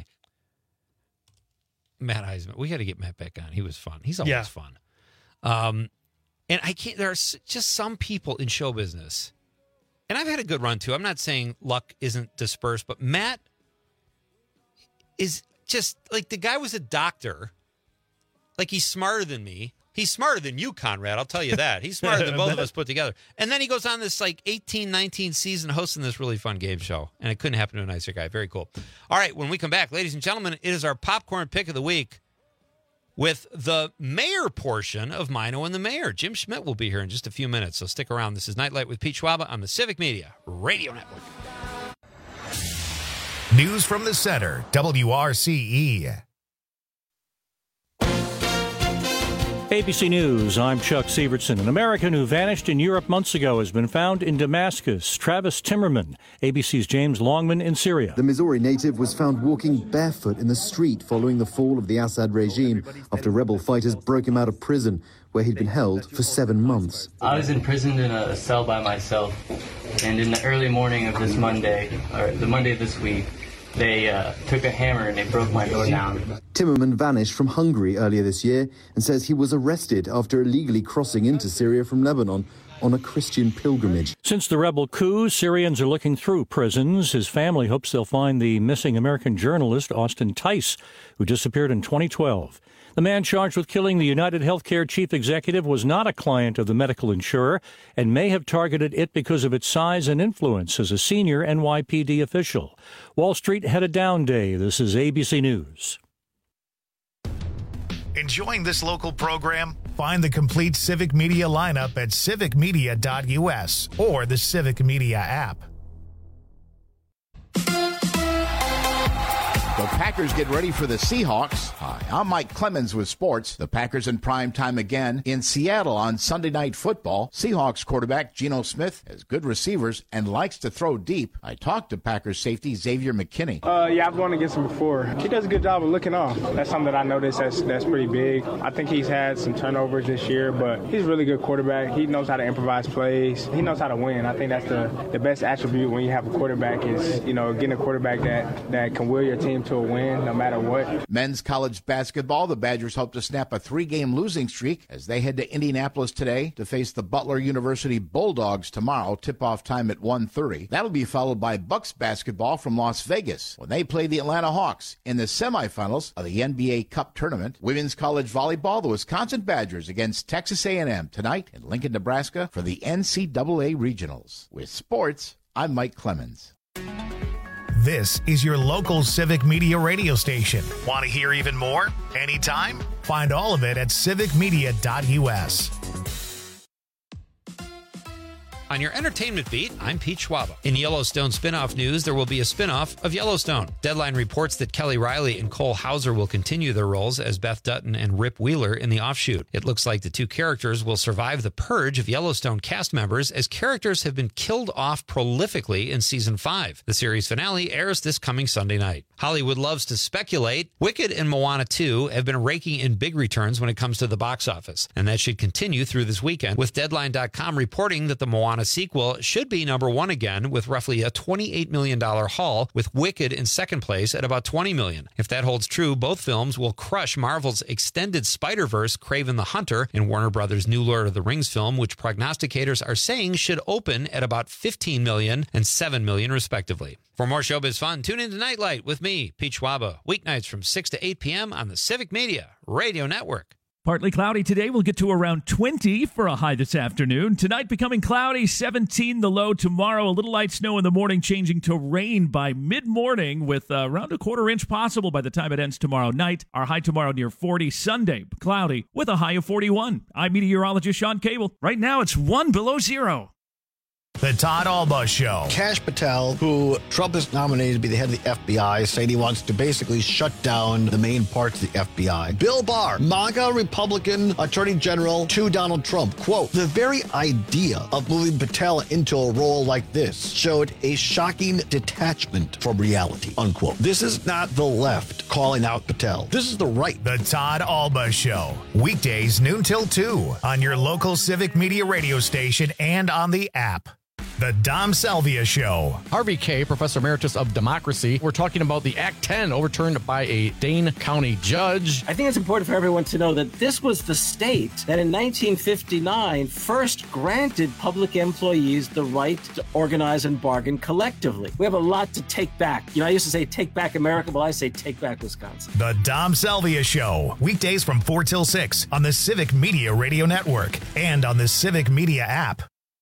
Matt Eisman. We got to get Matt back on. He was fun. He's always yeah. fun. Um, and I can't, there are just some people in show business, and I've had a good run too. I'm not saying luck isn't dispersed, but Matt is just like, the guy was a doctor. Like, he's smarter than me. He's smarter than you, Conrad. I'll tell you that. He's smarter than both of us put together. And then he goes on this like eighteen, nineteen season hosting this really fun game show. And it couldn't happen to a nicer guy. Very cool. All right, when we come back, ladies and gentlemen, it is our popcorn pick of the week with the mayor portion of Mino and the Mayor. Jim Schmidt will be here in just a few minutes, so stick around. This is Nightlight with Pete Schwaba on the Civic Media Radio Network. News from the center, W R C E. A B C News, I'm Chuck Sievertson. An American who vanished in Europe months ago has been found in Damascus. Travis Timmerman, A B C's James Longman in Syria. The Missouri native was found walking barefoot in the street following the fall of the Assad regime after rebel fighters broke him out of prison, where he'd been held for seven months. I was imprisoned in a cell by myself, and in the early morning of this Monday, or the Monday of this week, they uh, took a hammer and they broke my door down. Timmerman vanished from Hungary earlier this year and says he was arrested after illegally crossing into Syria from Lebanon on a Christian pilgrimage. Since the rebel coup, Syrians are looking through prisons. His family hopes they'll find the missing American journalist Austin Tice, who disappeared in twenty twelve. The man charged with killing the United Healthcare chief executive was not a client of the medical insurer and may have targeted it because of its size and influence as a senior N Y P D official. Wall Street had a down day. This is A B C News. Enjoying this local program? Find the complete Civic Media lineup at civic media dot u s or the Civic Media app. The Packers get ready for the Seahawks. Hi, I'm Mike Clemens with sports. The Packers in prime time again in Seattle on Sunday Night Football. Seahawks quarterback Geno Smith has good receivers and likes to throw deep. I talked to Packers safety Xavier McKinney. Uh, yeah, I've gone against him before. He does a good job of looking off. That's something that I noticed that's, that's pretty big. I think he's had some turnovers this year, but he's a really good quarterback. He knows how to improvise plays. He knows how to win. I think that's the, the best attribute when you have a quarterback is, you know, getting a quarterback that, that can will your team to a win no matter what. Men's college basketball, the Badgers hope to snap a three-game losing streak as they head to Indianapolis today to face the Butler University Bulldogs tomorrow. Tip-off time at one thirty. That'll be followed by Bucks basketball from Las Vegas when they play the Atlanta Hawks in the semifinals of the N B A Cup tournament. Women's college volleyball, the Wisconsin Badgers against Texas A and M tonight in Lincoln, Nebraska for the N C double A Regionals. With sports, I'm Mike Clemens. This is your local Civic Media radio station. Want to hear even more? Anytime? Find all of it at civic media dot u s. On your entertainment beat, I'm Pete Schwaba. In Yellowstone spinoff news, there will be a spinoff of Yellowstone. Deadline reports that Kelly Riley and Cole Hauser will continue their roles as Beth Dutton and Rip Wheeler in the offshoot. It looks like the two characters will survive the purge of Yellowstone cast members as characters have been killed off prolifically in season five. The series finale airs this coming Sunday night. Hollywood loves to speculate. Wicked and Moana two have been raking in big returns when it comes to the box office, and that should continue through this weekend, with Deadline dot com reporting that the Moana sequel should be number one again with roughly a twenty-eight million dollars haul, with Wicked in second place at about twenty million dollars. If that holds true, both films will crush Marvel's extended Spider-Verse Kraven the Hunter and Warner Brothers' new Lord of the Rings film, which prognosticators are saying should open at about fifteen million dollars and seven million dollars respectively. For more showbiz fun, tune in to Nightlight with me, Pete Schwaba, weeknights from six to eight p.m. on the Civic Media Radio Network. Partly cloudy today. We'll get to around twenty for a high this afternoon. Tonight becoming cloudy, seventeen the low. Tomorrow a little light snow in the morning, changing to rain by mid-morning with uh, around a quarter inch possible by the time it ends tomorrow night. Our high tomorrow near forty. Sunday, cloudy with a high of forty-one. I'm meteorologist Sean Cable. Right now it's one below zero. The Todd Alba Show. Kash Patel, who Trump has nominated to be the head of the F B I, saying he wants to basically shut down the main parts of the F B I. Bill Barr, MAGA Republican Attorney General to Donald Trump. Quote, the very idea of moving Patel into a role like this showed a shocking detachment from reality, unquote. This is not the left calling out Patel. This is the right. The Todd Alba Show. Weekdays noon till two on your local Civic Media radio station and on the app. The Dom Salvia Show. Harvey Kaye, Professor Emeritus of Democracy. We're talking about the Act ten overturned by a Dane County judge. I think it's important for everyone to know that this was the state that in nineteen fifty-nine first granted public employees the right to organize and bargain collectively. We have a lot to take back. You know, I used to say take back America, but I say take back Wisconsin. The Dom Salvia Show. Weekdays from four till six on the Civic Media Radio Network and on the Civic Media app.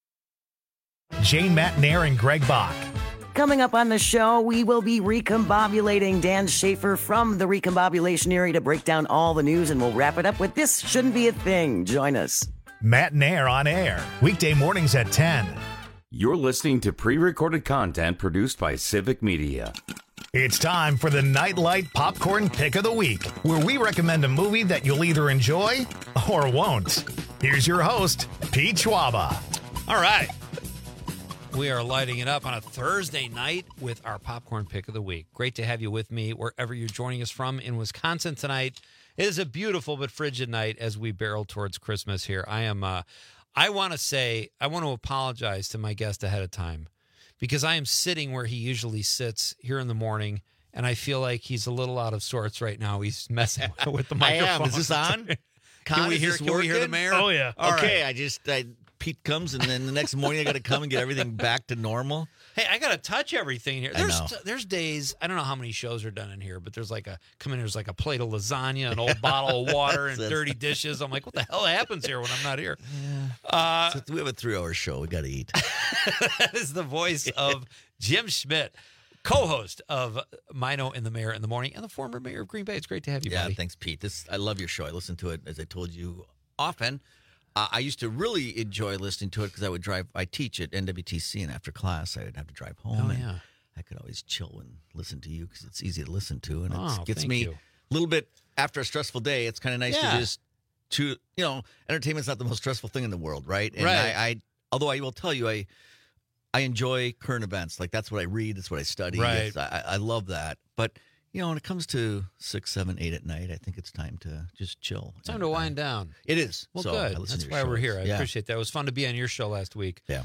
Jane Matnair and Greg Bach. Coming up on the show, we will be recombobulating Dan Schaefer from the recombobulation area to break down all the news, and we'll wrap it up with This Shouldn't Be a Thing. Join us. Matnair on air, weekday mornings at ten. You're listening to pre-recorded content produced by Civic Media. It's time for the Nightlight Popcorn Pick of the Week, where we recommend a movie that you'll either enjoy or won't. Here's your host, Pete Schwaba. All right. We are lighting it up on a Thursday night with our Popcorn Pick of the Week. Great to have you with me wherever you're joining us from in Wisconsin tonight. It is a beautiful but frigid night as we barrel towards Christmas here. I am, uh, I want to say, I want to apologize to my guest ahead of time, because I am sitting where he usually sits here in the morning, and I feel like he's a little out of sorts right now. He's messing with the microphone. I am. Is this on? Con, can we is hear? this Can we hear the mayor? Oh yeah. All okay. right. I just I, Pete comes, and then the next morning I got to come and get everything back to normal. Hey, I got to touch everything here. I There's know. there's days, I don't know how many shows are done in here, but there's like a come in. There's like a plate of lasagna, an old bottle of water, and dirty dishes. I'm like, what the hell happens here when I'm not here? Yeah. Uh, So we have a three-hour show. We got to eat. That is the voice of Jim Schmidt, co-host of Mino and the Mayor in the Morning, and the former mayor of Green Bay. It's great to have you, Yeah, buddy. thanks, Pete. This I love your show. I listen to it, as I told you, often. Uh, I used to really enjoy listening to it because I would drive. I teach at N W T C, and after class, I would have to drive home. Oh, and yeah. I could always chill and listen to you because it's easy to listen to, and Oh, it gets thank me you. a little bit after a stressful day. It's kind of nice Yeah. to just to you know, entertainment's not the most stressful thing in the world, right? And Right. I, I although I will tell you, I I enjoy current events. Like that's what I read. That's what I study. Right. It's- I, I love that. But you know, when it comes to six, seven, eight at night, I think it's time to just chill. It's time to wind down. It is. Well, So I good. listen That's to why your we're shows. here. I Yeah. appreciate that. It was fun to be on your show last week. Yeah.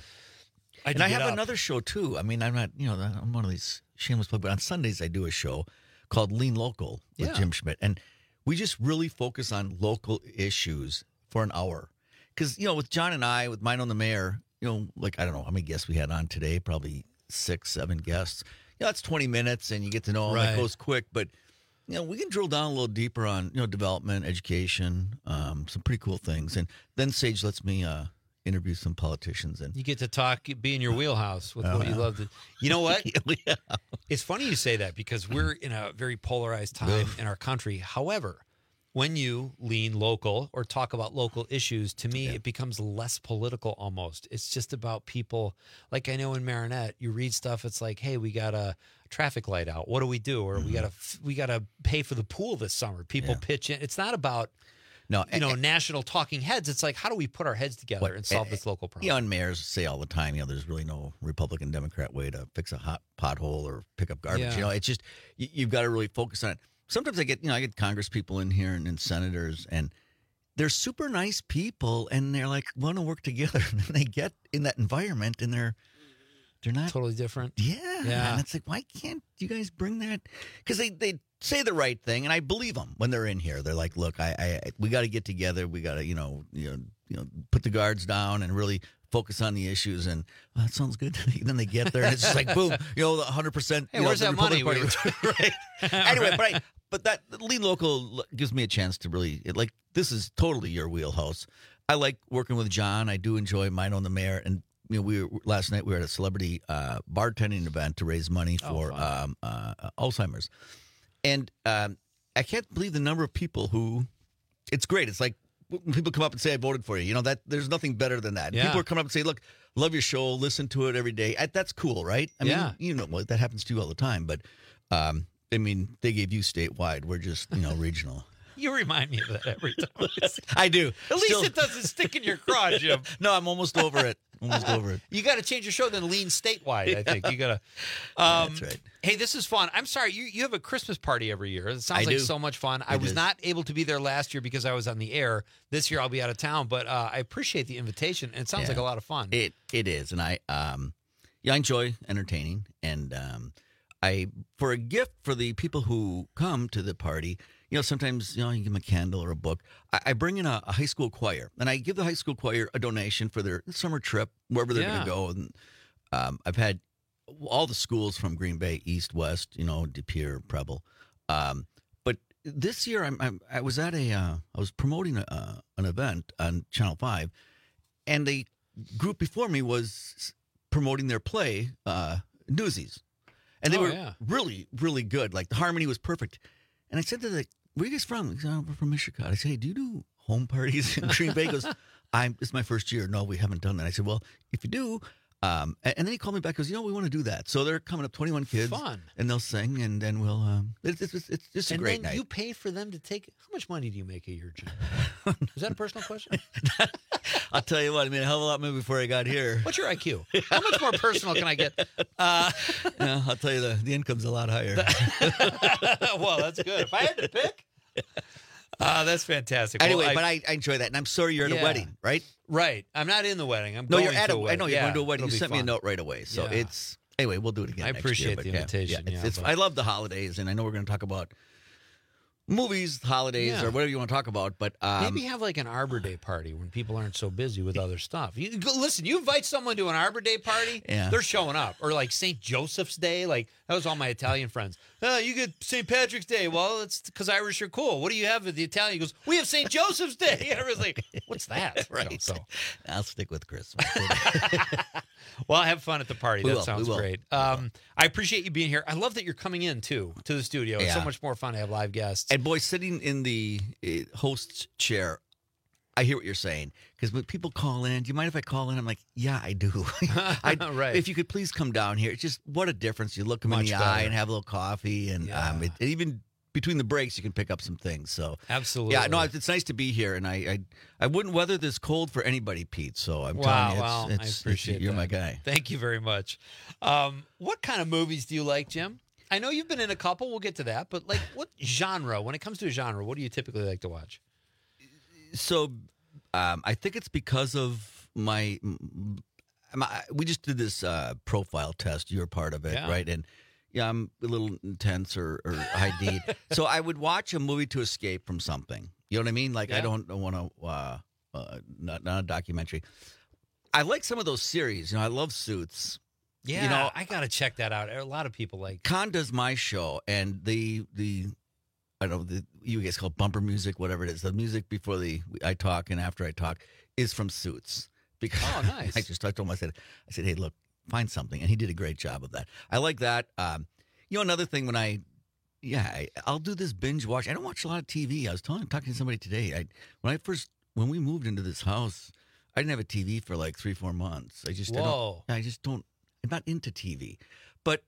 I and I have another show too. I mean, I'm not, you know, I'm one of these shameless plug, but on Sundays I do a show called Lean Local with Yeah. Jim Schmidt, and we just really focus on local issues for an hour. Because you know, with John and I, with Mine on the Mayor, you know, like I don't know how many guests we had on today, probably six, seven guests. You know, that's twenty minutes, and you get to know them. Right. It goes quick, but you know, we can drill down a little deeper on you know development, education, um, some pretty cool things, and then Sage lets me uh, interview some politicians and. You get to talk, be in your wheelhouse with Oh, what you yeah. love to. You know what? Yeah. It's funny you say that because we're in a very polarized time in our country. However, when you lean local or talk about local issues, to me, it becomes less political almost. It's just about people. Like I know in Marinette, you read stuff. It's like, hey, we got a traffic light out. What do we do? Or we got to we got to pay for the pool this summer. People Yeah. pitch in. It's not about No, you know national talking heads. It's like, how do we put our heads together What- and solve and- this local problem? You know, and mayors say all the time, you know, there's really no Republican, Democrat way to fix a hot pothole or pick up garbage. Yeah. You know, it's just, you, you've got to really focus on it. Sometimes I get, you know, I get Congress people in here and, and senators, and they're super nice people, and they're like, want to work together. And then they get in that environment, and they're, they're not. Totally different. Yeah. Yeah. And it's like, why can't you guys bring that? Because they, they say the right thing, and I believe them when they're in here. They're like, look, I, I we got to get together. We got to, you know, you know, you know, put the guards down and really focus on the issues. And oh, that sounds good. Then they get there, and it's just like, boom, you know, the one hundred percent. Hey, you know, where's the that money? Republican Party. Right. Anyway, but I, but that Lean Local gives me a chance to really, it, like, this is totally your wheelhouse. I like working with John. I do enjoy Mine on the Mayor. And, you know, we were, last night we were at a celebrity uh, bartending event to raise money for Oh, um, uh, Alzheimer's. And um, I can't believe the number of people who, it's great. It's like when people come up and say, I voted for you. You know, that there's nothing better than that. Yeah. People are coming up and say, look, love your show, listen to it every day. I, that's cool, right? I mean, Yeah. you know, well, that happens to you all the time. But, um, I mean, they gave you statewide. We're just, you know, regional. You remind me of that every time. I do. At least Still- it doesn't stick in your craw, Jim. No, I'm almost over it. Almost over it. You got to change your show, then lean statewide. I think you got to. Um, That's right. Hey, this is fun. I'm sorry, you you have a Christmas party every year. It sounds I like do. so much fun. I It was is. not able to be there last year because I was on the air. This year I'll be out of town, but uh, I appreciate the invitation. And it sounds Yeah. like a lot of fun. It it is, and I um, yeah, I enjoy entertaining, and um, I for a gift for the people who come to the party. You know, sometimes you know you give them a candle or a book. I, I bring in a, a high school choir, and I give the high school choir a donation for their summer trip wherever they're Yeah. going to go. And um, I've had all the schools from Green Bay, East, West, you know, De Pere, Preble. Um, but this year, I'm, I'm I was at a uh, I was promoting a, uh, an event on Channel Five, and the group before me was promoting their play, uh, Newsies, and they Oh, were yeah. really, really good. Like the harmony was perfect. And I said to the, where are you guys from? He said, oh, we're from Michigan. I said, hey, do you do home parties in Green Bay? He goes, I'm, it's my first year. No, we haven't done that. I said, well, if you do, Um, and, and then he called me back. Goes, you know, we want to do that. So they're coming up, twenty-one kids, Fun. and they'll sing, and then we'll. Um, it's, it's, it's just a and great then night. you pay for them to take. How much money do you make a year, Jim? Is that a personal question? I'll tell you what. I mean, a hell of a lot more before I got here. What's your I Q? How much more personal can I get? Uh, yeah, I'll tell you the the income's a lot higher. Well, that's good. If I had to pick. Uh, that's fantastic. Anyway, well, I, but I, I enjoy that, and I'm sorry you're at yeah. a wedding, right? Right. I'm not in the wedding. I'm no, going you're at to a. a wedding. I know you're yeah, going to a wedding. You it'll be sent me a fun. note right away, so Yeah. it's anyway. We'll do it again. I next appreciate year, but the yeah, invitation. Yeah, it's, yeah, it's, but- I love the holidays, and I know we're going to talk about movies, holidays, Yeah. or whatever you want to talk about. But um, Maybe have like an Arbor Day party when people aren't so busy with other stuff. You go, listen, you invite someone to an Arbor Day party, Yeah. they're showing up. Or like Saint Joseph's Day, like that was all my Italian friends. Oh, you get Saint Patrick's Day. Well, it's because Irish are cool. What do you have with the Italian? He goes, we have Saint Joseph's Day. I was like, what's that? right. You know, so. I'll stick with Christmas. Well, have fun at the party. We That will, sounds we will. great. Um, I appreciate you being here. I love that you're coming in too to the studio. It's so Yeah. much more fun to have live guests. And boy, sitting in the uh, host's chair, I hear what you're saying. Because when people call in, do you mind if I call in? I'm like, yeah, I do. I, Right. If you could please come down here. It's just what a difference. You look them in Much the better. eye and have a little coffee. And Yeah. um, it, and even between the breaks, you can pick up some things. So Absolutely. yeah, no, it's, it's nice to be here. And I, I I wouldn't weather this cold for anybody, Pete. So I'm Wow, telling you, wow, it's, it's, I it's- appreciate you're that. my guy. Thank you very much. Um, what kind of movies do you like, Jim? I know you've been in a couple. We'll get to that. But like, what genre? When it comes to a genre, what do you typically like to watch? So um, I think it's because of my, my we just did this uh, profile test. You're part of it, Yeah. right? And yeah, I'm a little intense or, or high D. So I would watch a movie to escape from something. You know what I mean? Like I Yeah. don't, don't want to, uh, uh, not, not a documentary. I like some of those series. You know, I love Suits. Yeah, You know, I got to check that out. A lot of people like. Con does my show, and the the I don't know the you guys call it bumper music, whatever it is. The music before the I talk and after I talk is from Suits. Because Oh, nice. I just I told him I said I said hey look find something, and he did a great job of that. I like that. Um, you know another thing when I yeah I, I'll do this binge watch. I don't watch a lot of T V. I was telling talking to somebody today. I when I first when we moved into this house, I didn't have a T V for like three four months. I just I Whoa. don't I just don't. I'm not into T V. But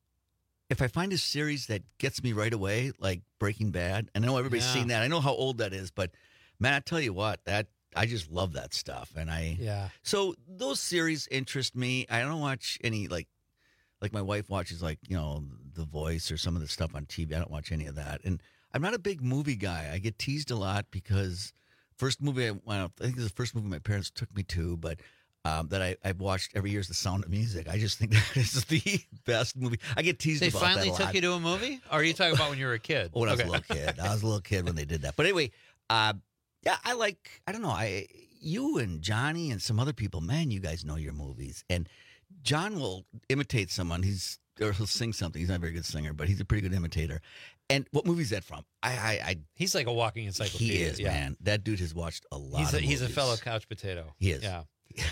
if I find a series that gets me right away, like Breaking Bad, and I know everybody's Yeah. seen that. I know how old that is, but man, I tell you what, that I just love that stuff. And I Yeah. so those series interest me. I don't watch any like like my wife watches like, you know, The Voice or some of the stuff on T V. I don't watch any of that. And I'm not a big movie guy. I get teased a lot because first movie I well, I think it was the first movie my parents took me to, but Um, that I, I've watched every year is The Sound of Music. I just think that is the best movie. I get teased They about finally that a took lot. you to a movie? Or are you talking about when you were a kid? When I was Okay. a little kid. I was a little kid when they did that. But anyway, uh, yeah, I like, I don't know, I you and Johnny and some other people, man, you guys know your movies. And John will imitate someone. He's or he'll sing something. He's not a very good singer, but he's a pretty good imitator. And what movie is that from? I, I, I He's like a walking encyclopedia. He is, yeah. man. That dude has watched a lot He's a, of he's a movies. fellow couch potato. He is. Yeah.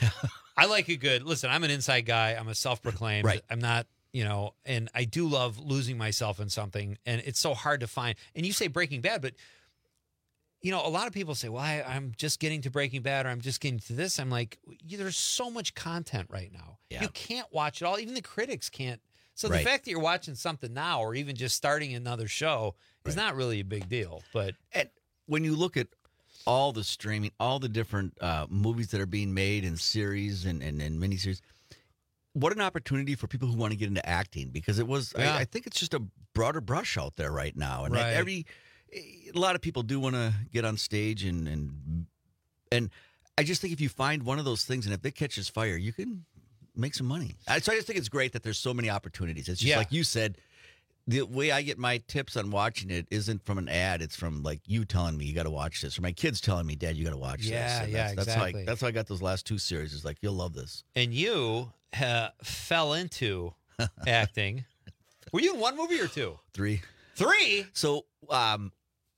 I like it good. Listen, I'm an inside guy. I'm a self-proclaimed. Right. I'm not, you know, and I do love losing myself in something, and it's so hard to find. And you say Breaking Bad, but, you know, a lot of people say, well, I, I'm just getting to Breaking Bad or I'm just getting to this. I'm like, you- there's so much content right now. Yeah. You can't watch it all. Even the critics can't. So Right. the fact that you're watching something now or even just starting another show is not really a big deal. But And when you look at all the streaming, all the different uh, movies that are being made and series and, and, and miniseries, what an opportunity for people who want to get into acting, because it was, Yeah. I, I think it's just a broader brush out there right now. And Right. every, a lot of people do want to get on stage and, and, and I just think if you find one of those things and if it catches fire, you can make some money. I- So I just think it's great that there's so many opportunities. It's just Yeah. like you said, the way I get my tips on watching it isn't from an ad. It's from like you telling me you got to watch this, or my kids telling me, Dad, you got to watch this. Yeah, And yeah, that's, that's exactly. How I, that's how I got those last two series. It's like, you'll love this. And you uh, fell into acting. Were you in one movie or two? Three. Three? So, um,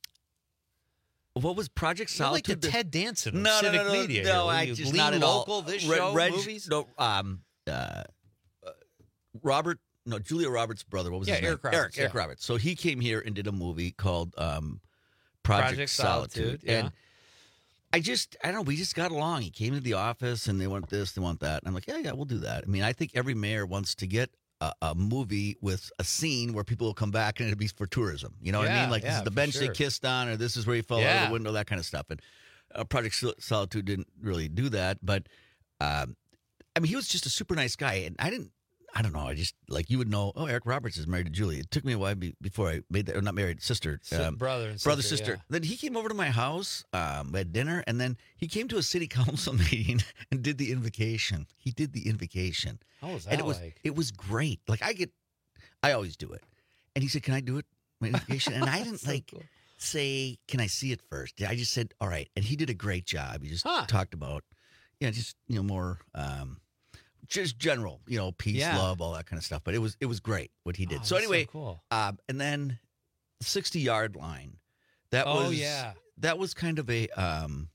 what was Project You're like Solitude? the Ted Danson of no, no, civic no, no, media. no, here. Were I you just lean not at local, all. This Reg- show, Reg- movies? No, um, uh, uh, Robert. No, Julia Roberts' brother. What was Yeah, his name? Eric Roberts, Eric, Eric yeah. Roberts. So he came here and did a movie called um, Project, Project Solitude. Solitude, yeah. And I just, I don't know, we just got along. He came to the office and they want this, they want that. And I'm like, yeah, yeah, we'll do that. I mean, I think every mayor wants to get a, a movie with a scene where people will come back and it'll be for tourism. You know what I Yeah, mean? Like, this yeah, is the for bench sure. they kissed on, or this is where he fell out Yeah. of the window, that kind of stuff. And uh, Project Sol- Solitude didn't really do that. But, um, I mean, he was just a super nice guy. And I didn't, I don't know. I just, like, you would know, oh, Eric Roberts is married to Julie. It took me a while be, before I made that, or not married, sister. Si- brother and Brother, sister, sister. yeah. Then he came over to my house. Um, we had dinner, and then he came to a city council meeting and did the invocation. He did the invocation. How was And that it was, like? it was great. Like, I get, I always do it. And he said, can I do it? My invocation? And I didn't, So like, cool. say, can I see it first? I just said, all right. And he did a great job. He just Huh. talked about, yeah, just, you know, more, um, just general, you know, peace, Yeah. love, all that kind of stuff. But it was it was great what he did. Oh, so that's so anyway, cool. um, and then sixty yard line. That Oh, was yeah. that was kind of a. Um,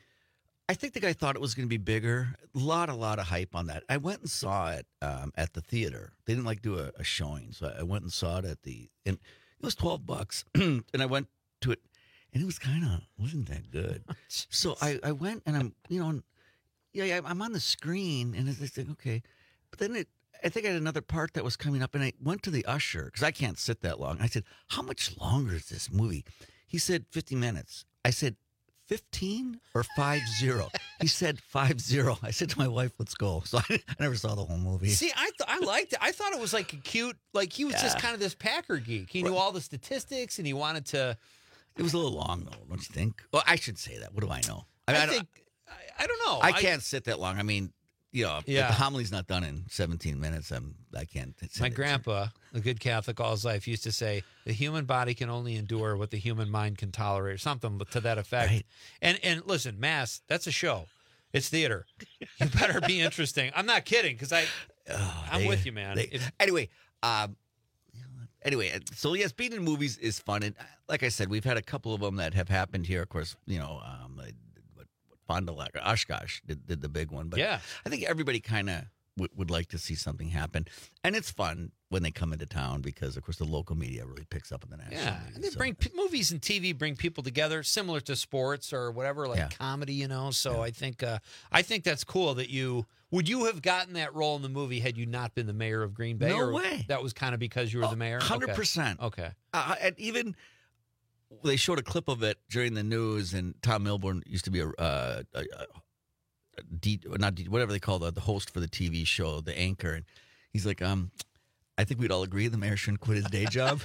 I think the guy thought it was going to be bigger. A lot, a lot of hype on that. I went and saw it um, at the theater. They didn't like do a, a showing, so I went and saw it at the. And it was twelve bucks, and I went to it, and it was kind of wasn't that good. So I, I went and I'm you know. Yeah, yeah, I'm on the screen, and it's like, okay. But then it, I think I had another part that was coming up, and I went to the usher, because I can't sit that long. I said, how much longer is this movie? He said, fifty minutes. I said, fifteen or five zero? He said, five zero. I said to my wife, let's go. So I, I never saw the whole movie. See, I th- I liked it. I thought it was like a cute, like he was just Yeah. kind of this Packer geek. He knew all the statistics, and he wanted to. It was a little long, though, don't you think? Well, I should say that. What do I know? I, mean, I I don't- think. I, I don't know. I can't sit that long. I mean, you know, if Yeah. the homily's not done in seventeen minutes, I'm, I can't. sit My there. grandpa, a good Catholic all his life, used to say, the human body can only endure what the human mind can tolerate, or something to that effect. Right. And and listen, Mass, that's a show. It's theater. You better be interesting. I'm not kidding, because I, Oh, I'm they- with you, man. they- If- anyway, um, anyway, so yes, being in movies is fun, and like I said, we've had a couple of them that have happened here. Of course, you know, um, what, what Fond du Lac, Oshkosh did, did the big one, but Yeah. I think everybody kind of w- would like to see something happen, and it's fun when they come into town because, of course, the local media really picks up on the national. Yeah, news, and they so- bring p- movies and T V bring people together, similar to sports or whatever, like Yeah. comedy, you know. So I think uh, I think that's cool that you would you have gotten that role in the movie had you not been the mayor of Green Bay? No or way. That was kind of because you were the mayor. Hundred Okay. percent. Okay. Uh, and even they showed a clip of it during the news, and Tom Milborn used to be a, uh, a, a, a D, not D, whatever they call the, the host for the T V show, the anchor, and he's like, um, I think we'd all agree the mayor shouldn't quit his day job.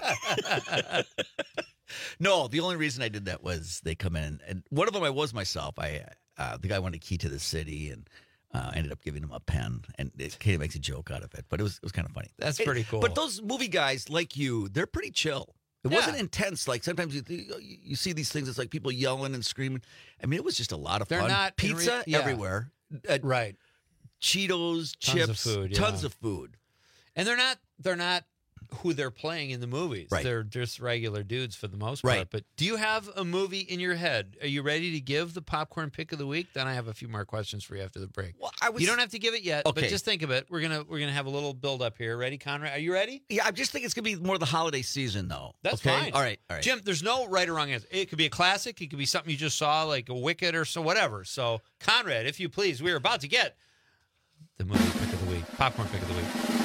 No, the only reason I did that was they come in, and one of them I was myself. I uh, the guy wanted a key to the city, and uh, I ended up giving him a pen, and it kind of makes a joke out of it, but it was it was kind of funny. That's It- pretty cool. But those movie guys like you, they're pretty chill. It Yeah. wasn't intense. Like sometimes you, you you see these things. It's like people yelling and screaming. I mean, it was just a lot of They're fun. not in re- Pizza yeah. everywhere. Uh, Right. Cheetos, Tons of chips, food, tons yeah. of food. And they're not they're not who they're playing in the movies. Right. They're just regular dudes for the most part. Right. But do you have a movie in your head? Are you ready to give the popcorn pick of the week? Then I have a few more questions for you after the break. Well, I was, You don't have to give it yet, Okay. but just think of it. We're gonna we're gonna have a little build up here. Ready, Conrad? Are you ready? Yeah, I just think it's gonna be more the holiday season, though. That's okay? fine. All right, all right. Jim, there's no right or wrong answer. It could be a classic. It could be something you just saw, like a Wicked or so whatever. So, Conrad, if you please, we're about to get the movie pick of the week, popcorn pick of the week.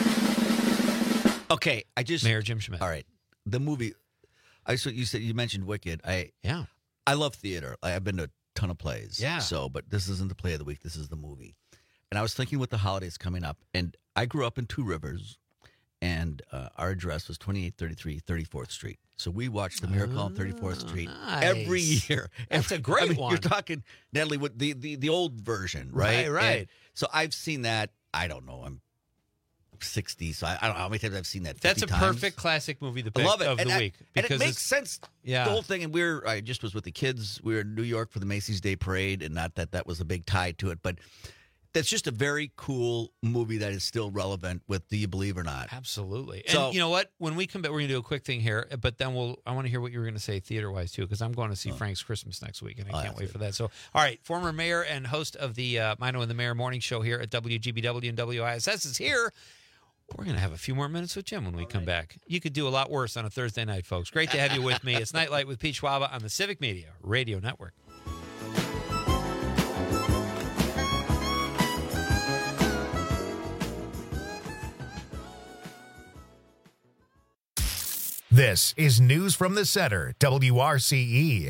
Okay, I just Mayor Jim Schmidt. All right, the movie. I so you said you mentioned Wicked. I Yeah. I love theater. I, I've been to a ton of plays. Yeah. So, but this isn't the play of the week. This is the movie. And I was thinking with the holidays coming up, and I grew up in Two Rivers, and uh, our address was twenty-eight thirty-three thirty-fourth Street. So we watched The Miracle on thirty-fourth Street every nice. year. That's Every- a great I mean, one. You're talking, Natalie, with the, the, the old version, right? Right, right. And so I've seen that, I don't know, I'm sixty, so I, I don't know how many times I've seen that. That's a fifty times. perfect classic movie the I pick love it. of and the I- week. And it because makes it's- sense. Yeah. The whole thing. And we're, I just was with the kids. We were in New York for the Macy's Day Parade, and not that that was a big tie to it, but that's just a very cool movie that is still relevant with Do You Believe or Not? Absolutely. And So- you know what? When we come back, we're going to do a quick thing here, but then we'll, I want to hear what you were going to say theater wise too, because I'm going to see Frank's Christmas next week, and I Oh, can't that's wait it. for that. So, all right, former mayor and host of the uh, Mino and the Mayor morning show here at W G B W and W I S S is here. We're going to have a few more minutes with Jim when we come back. You could do a lot worse on a Thursday night, folks. Great to have you with me. It's Nightlight with Pete Schwaba on the Civic Media Radio Network. This is News from the Center, W R C E.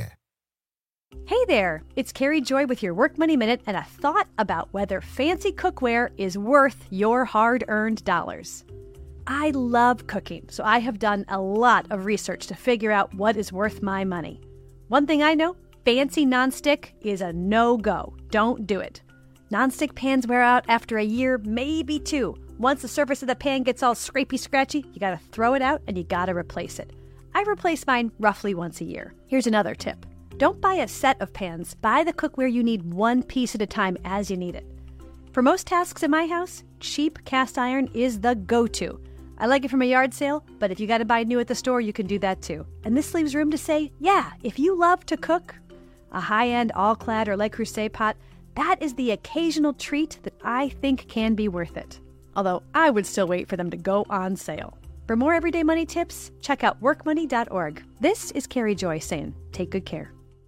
Hey there, it's Carrie Joy with your Work Money Minute and a thought about whether fancy cookware is worth your hard-earned dollars. I love cooking, so I have done a lot of research to figure out what is worth my money. One thing I know, fancy nonstick is a no-go. Don't do it. Nonstick pans wear out after a year, maybe two. Once the surface of the pan gets all scrapey-scratchy, you gotta throw it out and you gotta replace it. I replace mine roughly once a year. Here's another tip. Don't buy a set of pans. Buy the cookware you need one piece at a time as you need it. For most tasks in my house, cheap cast iron is the go-to. I like it from a yard sale, but if you got to buy new at the store, you can do that too. And this leaves room to say, yeah, if you love to cook, a high-end All-Clad or Le Creuset pot, that is the occasional treat that I think can be worth it. Although I would still wait for them to go on sale. For more everyday money tips, check out work money dot org. This is Carrie Joy saying, take good care.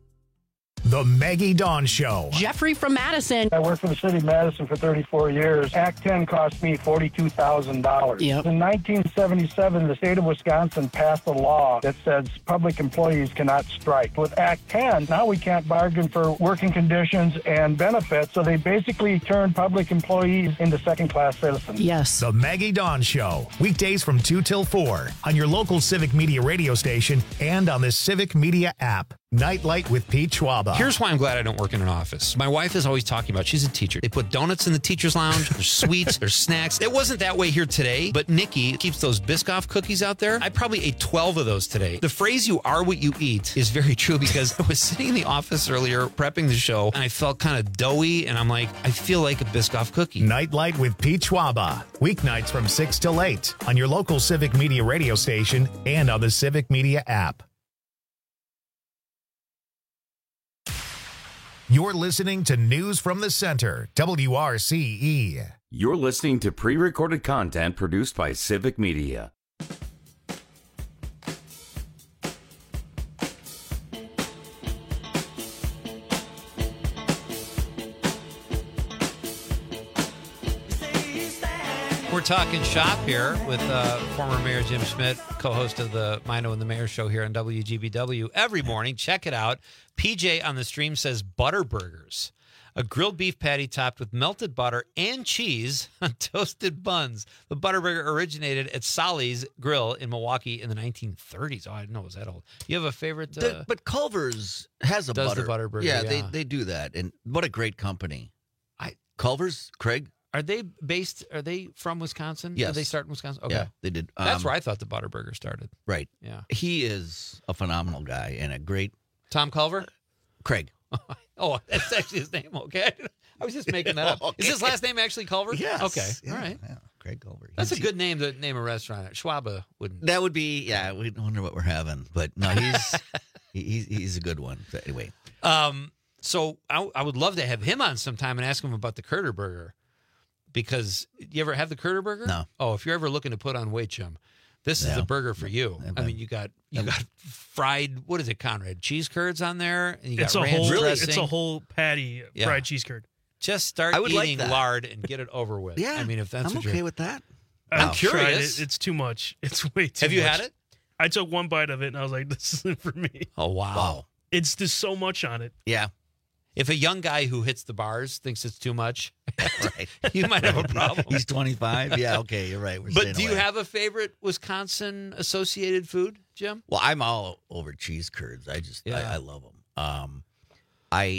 The Maggie Dawn Show. Jeffrey from Madison. I worked for the city of Madison for thirty-four years. Act ten cost me forty-two thousand dollars. Yep. In nineteen seventy-seven, the state of Wisconsin passed a law that says public employees cannot strike. With Act ten, now we can't bargain for working conditions and benefits, so they basically turned public employees into second-class citizens. Yes. The Maggie Dawn Show. Weekdays from two till four on your local Civic Media radio station and on the Civic Media app. Nightlight with Pete Schwaba. Here's why I'm glad I don't work in an office. My wife is always talking about, she's a teacher. They put donuts in the teacher's lounge. There's sweets, there's snacks. It wasn't that way here today, but Nikki keeps those Biscoff cookies out there. I probably ate twelve of those today. The phrase, you are what you eat, is very true because I was sitting in the office earlier prepping the show and I felt kind of doughy and I'm like, I feel like a Biscoff cookie. Nightlight with Pete Schwaba. Weeknights from six till eight on your local Civic Media radio station and on the Civic Media app. You're listening to News from the Center, W R C E. You're listening to pre-recorded content produced by Civic Media. We're talking shop here with uh, former Mayor Jim Schmidt, co-host of the Mino and the Mayor show here on W G B W every morning. Check it out. P J on the stream says butter burgers, a grilled beef patty topped with melted butter and cheese on toasted buns. The butter burger originated at Solly's Grill in Milwaukee in the nineteen thirties. Oh, I didn't know it was that old. You have a favorite? Uh, The- but Culver's has a does butter. the butter burger. Yeah, Yeah, they they do that, and what a great company. I Culver's, Craig. Are they based? Are they from Wisconsin? Yes. Did they start in Wisconsin? Okay, Yeah, they did. That's Um, where I thought the butter burger started. Right. Yeah. He is a phenomenal guy and a great Tom Culver. Craig. Oh, that's actually his name. Okay, I was just making that up. Okay. Is his last name actually Culver? Yes. Okay. Yeah, All right. yeah. Craig Culver. That's a He's- good name to name a restaurant. Schwaba wouldn't. That would be, yeah. We wonder what we're having, but no, he's he, he's he's a good one. So anyway, Um. So I, I would love to have him on sometime and ask him about the Curter Burger, because you ever have the Curter Burger? No. Oh, if you're ever looking to put on weight, Jim, this is Yeah. the burger for you. I mean, you got you got fried. What is it, Conrad? Cheese curds on there, and you got It's a ranch whole dressing. it's a whole patty of Yeah. fried cheese curd. Just start I would like eating that. lard and get it over with. Yeah, I mean, if that's I'm what okay you're, with that. I'm I've tried curious. it. It's too much. It's way too Have you much. had it? I took one bite of it and I was like, this isn't for me. Oh wow. Wow. It's just so much on it. Yeah. If a young guy who hits the bars thinks it's too much, Right. you might have a problem. He's twenty-five. Yeah. Okay. You're right. We're But staying do you away. have a favorite Wisconsin associated food, Jim? Well, I'm all over cheese curds. I just, Yeah. I, I love them. Um, I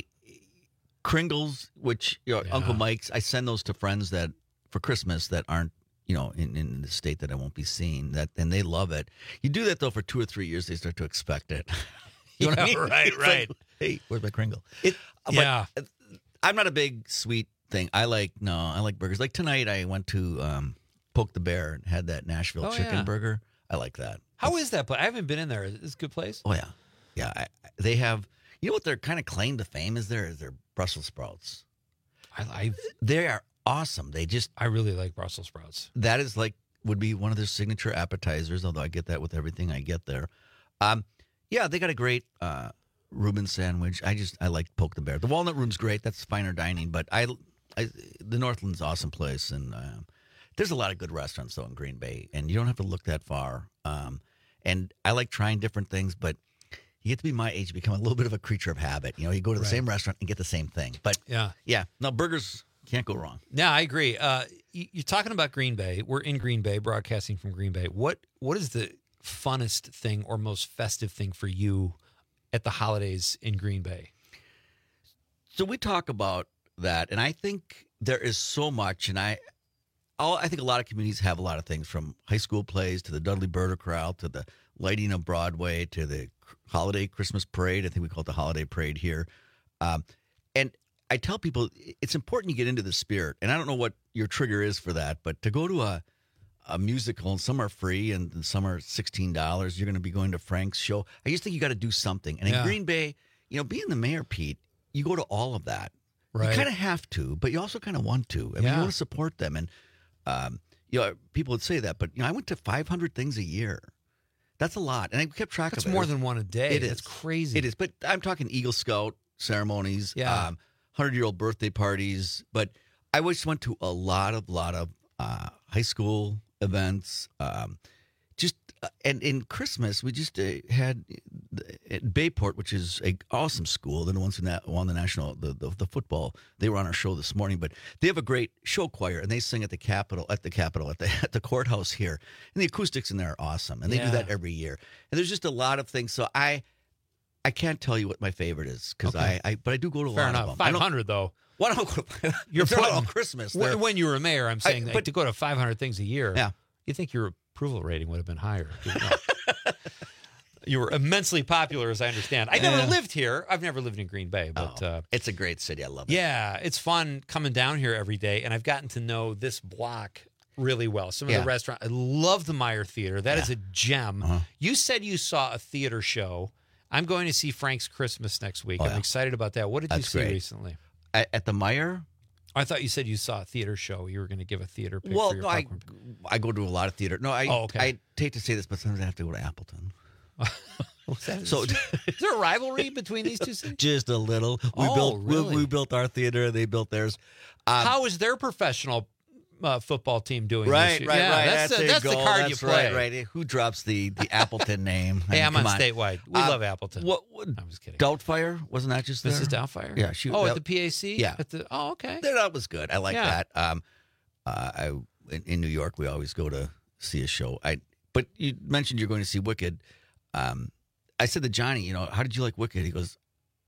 Kringles, which you know, Yeah. Uncle Mike's. I send those to friends that for Christmas that aren't, you know, in, in the state that I won't be seeing. That and they love it. You do that though for two or three years, they start to expect it. You know what I Yeah, mean? right, It's right. like, hey, where's my Kringle? It, But yeah. I'm not a big sweet thing. I like no, I like burgers. Like tonight, I went to um, Poke the Bear and had that Nashville Oh, chicken yeah. burger. I like that. How is that place? I haven't been in there. Is it a good place? Oh yeah, yeah. I, I- they have. You know what their kind of claim to fame is? There is their Brussels sprouts. I, I They are awesome. They just I really like Brussels sprouts. that is like would be one of their signature appetizers. Although I get that with everything I get there. Um, yeah, they got a great uh, Reuben sandwich. I just I like Poke the Bear. The Walnut Room's great. That's finer dining. But I, I the Northland's an awesome place, and um, there's a lot of good restaurants though in Green Bay, and you don't have to look that far. Um, and I like trying different things, but you get to be my age, you become a little bit of a creature of habit. You know, you go to the Right. same restaurant and get the same thing. But Yeah. yeah, no, burgers can't go wrong. Yeah, I agree. Uh, you- you're talking about Green Bay. We're in Green Bay, broadcasting from Green Bay. What What is the funnest thing or most festive thing for you at the holidays in Green Bay? So we talk about that, and I think there is so much, and I, all, I think a lot of communities have a lot of things, from high school plays to the Dudley Birder Corral to the lighting of Broadway to the holiday Christmas parade. I think we call it the holiday parade here. Um, and I tell people it's important you get into the spirit, and I don't know what your trigger is for that, but to go to a a musical, and some are free and some are sixteen dollars. You're going to be going to Frank's show. I just think you got to do something. And in Yeah. Green Bay, you know, being the mayor, Pete, you go to all of that. Right. You kind of have to, but you also kind of want to. I mean, Yeah. you want to support them. And, um, you know, people would say that, but, you know, I went to five hundred things a year. That's a lot. And I kept track That's of it. more than one a day. It is. That's crazy. It is. But I'm talking Eagle Scout ceremonies, Yeah. um, hundred-year-old birthday parties. But I just went to a lot of, lot of uh, high school events. Um, just uh, and in Christmas, we just uh, had at Bayport, which is a awesome school. They're the ones who na- won the national the, the the football. They were on our show this morning, but they have a great show choir, and they sing at the Capitol at the Capitol at the at the courthouse here, and the acoustics in there are awesome, and they Yeah. do that every year. And there's just a lot of things. So I I can't tell you what my favorite is because Okay. I, I but I do go to a Fair lot enough. of them. I Five don't- hundred though. Why don't I go to, You're if they're not all putting- Christmas. When, they're- when you were mayor, I'm saying I- that but- to go to five hundred things a year. Yeah. You think your approval rating would have been higher? No. You were immensely popular, as I understand. I never Yeah. lived here. I've never lived in Green Bay, but Oh, uh, it's a great city. I love it. yeah, it's fun coming down here every day, and I've gotten to know this block really well. Some of Yeah. the restaurants. I love the Meyer Theater. That is Yeah. a gem. Uh-huh. You said you saw a theater show. I'm going to see Frank's Christmas next week. Oh, I'm yeah. excited about that. What did That's you see great. recently? At, at the Meyer. I thought you said you saw a theater show. You were going to give a theater pick Well, for your no, I popcorn. I go to a lot of theater. No, I Oh, okay. I hate to say this, but sometimes I have to go to Appleton. What's that? So is there a rivalry between these two cities? just a little. We Oh, built really? we, we built our theater. They built theirs. Um, How is their professional uh, football team doing? right, this year? right, Yeah, right. That's, the, a that's the goal. card That's you play. Right, right. Who drops the the Appleton name? I Hey, mean, I'm come on statewide. We Uh, love Appleton. What? what I'm just kidding. Doubtfire wasn't that just there? This is Doubtfire? Yeah. She, oh, that, at the P A C? Yeah. At the, oh, okay. That that was good. I like Yeah. that. Um, uh, I in, in New York we always go to see a show. I but you mentioned you're going to see Wicked. Um, I said to Johnny, you know, how did you like Wicked? He goes,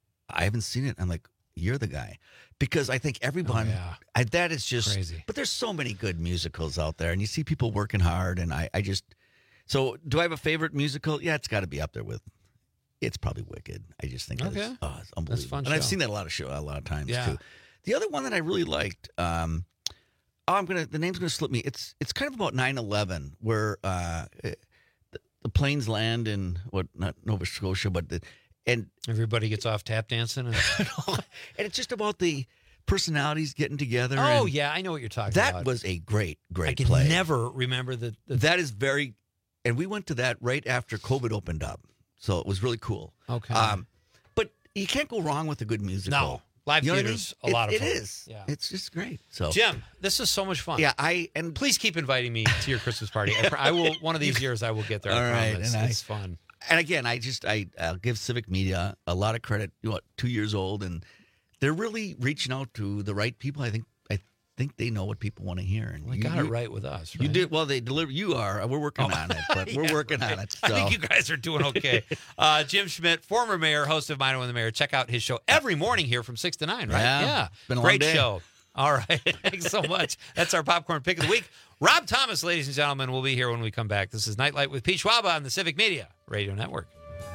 I haven't seen it. I'm like, you're the guy, because I think everyone Oh, yeah. I, that is just Crazy. But there's so many good musicals out there, and you see people working hard, and I, I just. So, do I have a favorite musical? Yeah, it's got to be up there with. It's probably Wicked. I just think that Okay. is, oh, it's unbelievable. That's a fun and I've show. seen that a lot of show a lot of times Yeah. too. The other one that I really liked, um, oh, I'm gonna the name's gonna slip me. It's it's kind of about nine eleven, where uh, the, the planes land in what not Nova Scotia, but the, and Everybody gets off tap dancing. And, and it's just about the personalities getting together. oh, and yeah. I know what you're talking that about. was a great great I can play. never remember the. the That is very, and we went to that right after COVID opened up, so it was really cool. Okay. Um, but you can't go wrong with a good musical. No. Live You know what I theater's mean? a lot It- of fun. It is. Yeah. It's just great. So Jim, this is so much fun. yeah, I and Please keep inviting me to your Christmas party. I, pr- I will. One of these years, I will get there. I All right, promise. and I- It's fun. and again, I just I I'll give Civic Media a lot of credit. You know, what, two years old, and they're really reaching out to the right people. I think I think they know what people want to hear. And Well, they you, got you, it right with us. Right? You did well. They deliver. You are. We're working Oh. on it, but we're Yeah, working right. on it. I So. think you guys are doing okay. uh, Jim Schmidt, former mayor, host of Mino and the Mayor. Check out his show every morning here from six to nine, right? Yeah. It's been a long Great day. show. All right. Thanks so much. That's our popcorn pick of the week. Rob Thomas, ladies and gentlemen, will be here when we come back. This is Nightlight with Pete Schwaba on the Civic Media Radio Network.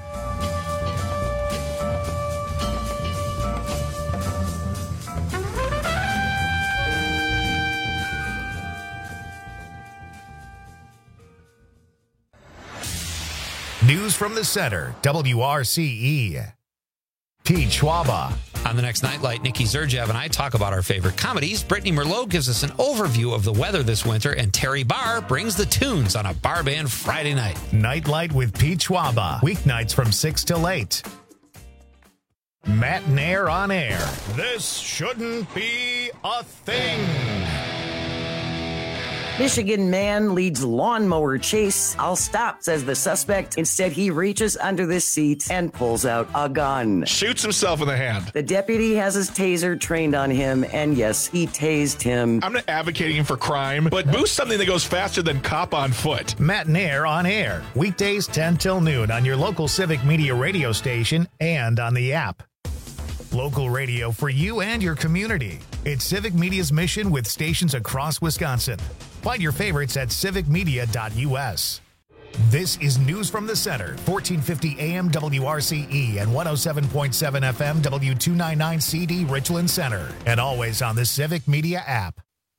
News from the center, W R C E. Pete Schwaba. On the next Nightlight, Nikki Zerjev and I talk about our favorite comedies. Brittany Merlot gives us an overview of the weather this winter, and Terry Barr brings the tunes on a bar band Friday night. Nightlight with Pete Schwaba. Weeknights from six till eight. Matt Nair on air. This shouldn't be a thing. Michigan man leads lawnmower chase. I'll stop, says the suspect. Instead, he reaches under the seat and pulls out a gun. Shoots himself in the hand. The deputy has his taser trained on him, and yes, he tased him. I'm not advocating for crime, but boost something that goes faster than cop on foot. Matt Nair on air. Weekdays ten till noon on your local Civic Media radio station and on the app. Local radio for you and your community. It's Civic Media's mission with stations across Wisconsin. Find your favorites at civic media dot u s. This is News from the Center, fourteen fifty A M W R C E and one oh seven point seven F M W two ninety-nine C D Richland Center, and always on the Civic Media app.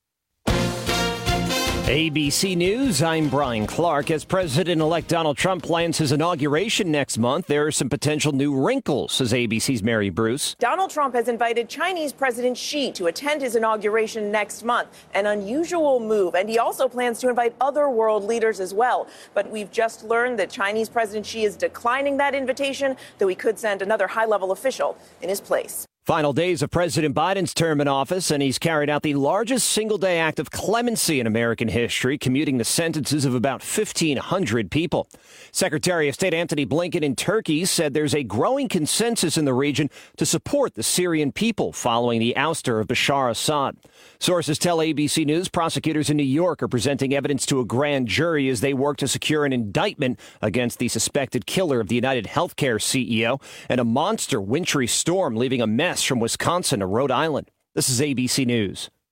A B C News, I'm Brian Clark. As President-elect Donald Trump plans his inauguration next month, there are some potential new wrinkles, says A B C's Mary Bruce. Donald Trump has invited Chinese President Xi to attend his inauguration next month, an unusual move. And he also plans to invite other world leaders as well. But we've just learned that Chinese President Xi is declining that invitation, though he could send another high-level official in his place. Final days of President Biden's term in office, and he's carried out the largest single-day act of clemency in American history, commuting the sentences of about fifteen hundred people. Secretary of State Antony Blinken in Turkey said there's a growing consensus in the region to support the Syrian people following the ouster of Bashar Assad. Sources tell A B C News prosecutors in New York are presenting evidence to a grand jury as they work to secure an indictment against the suspected killer of the United Healthcare C E O, and a monster wintry storm leaving a mess from Wisconsin to Rhode Island. This is A B C News.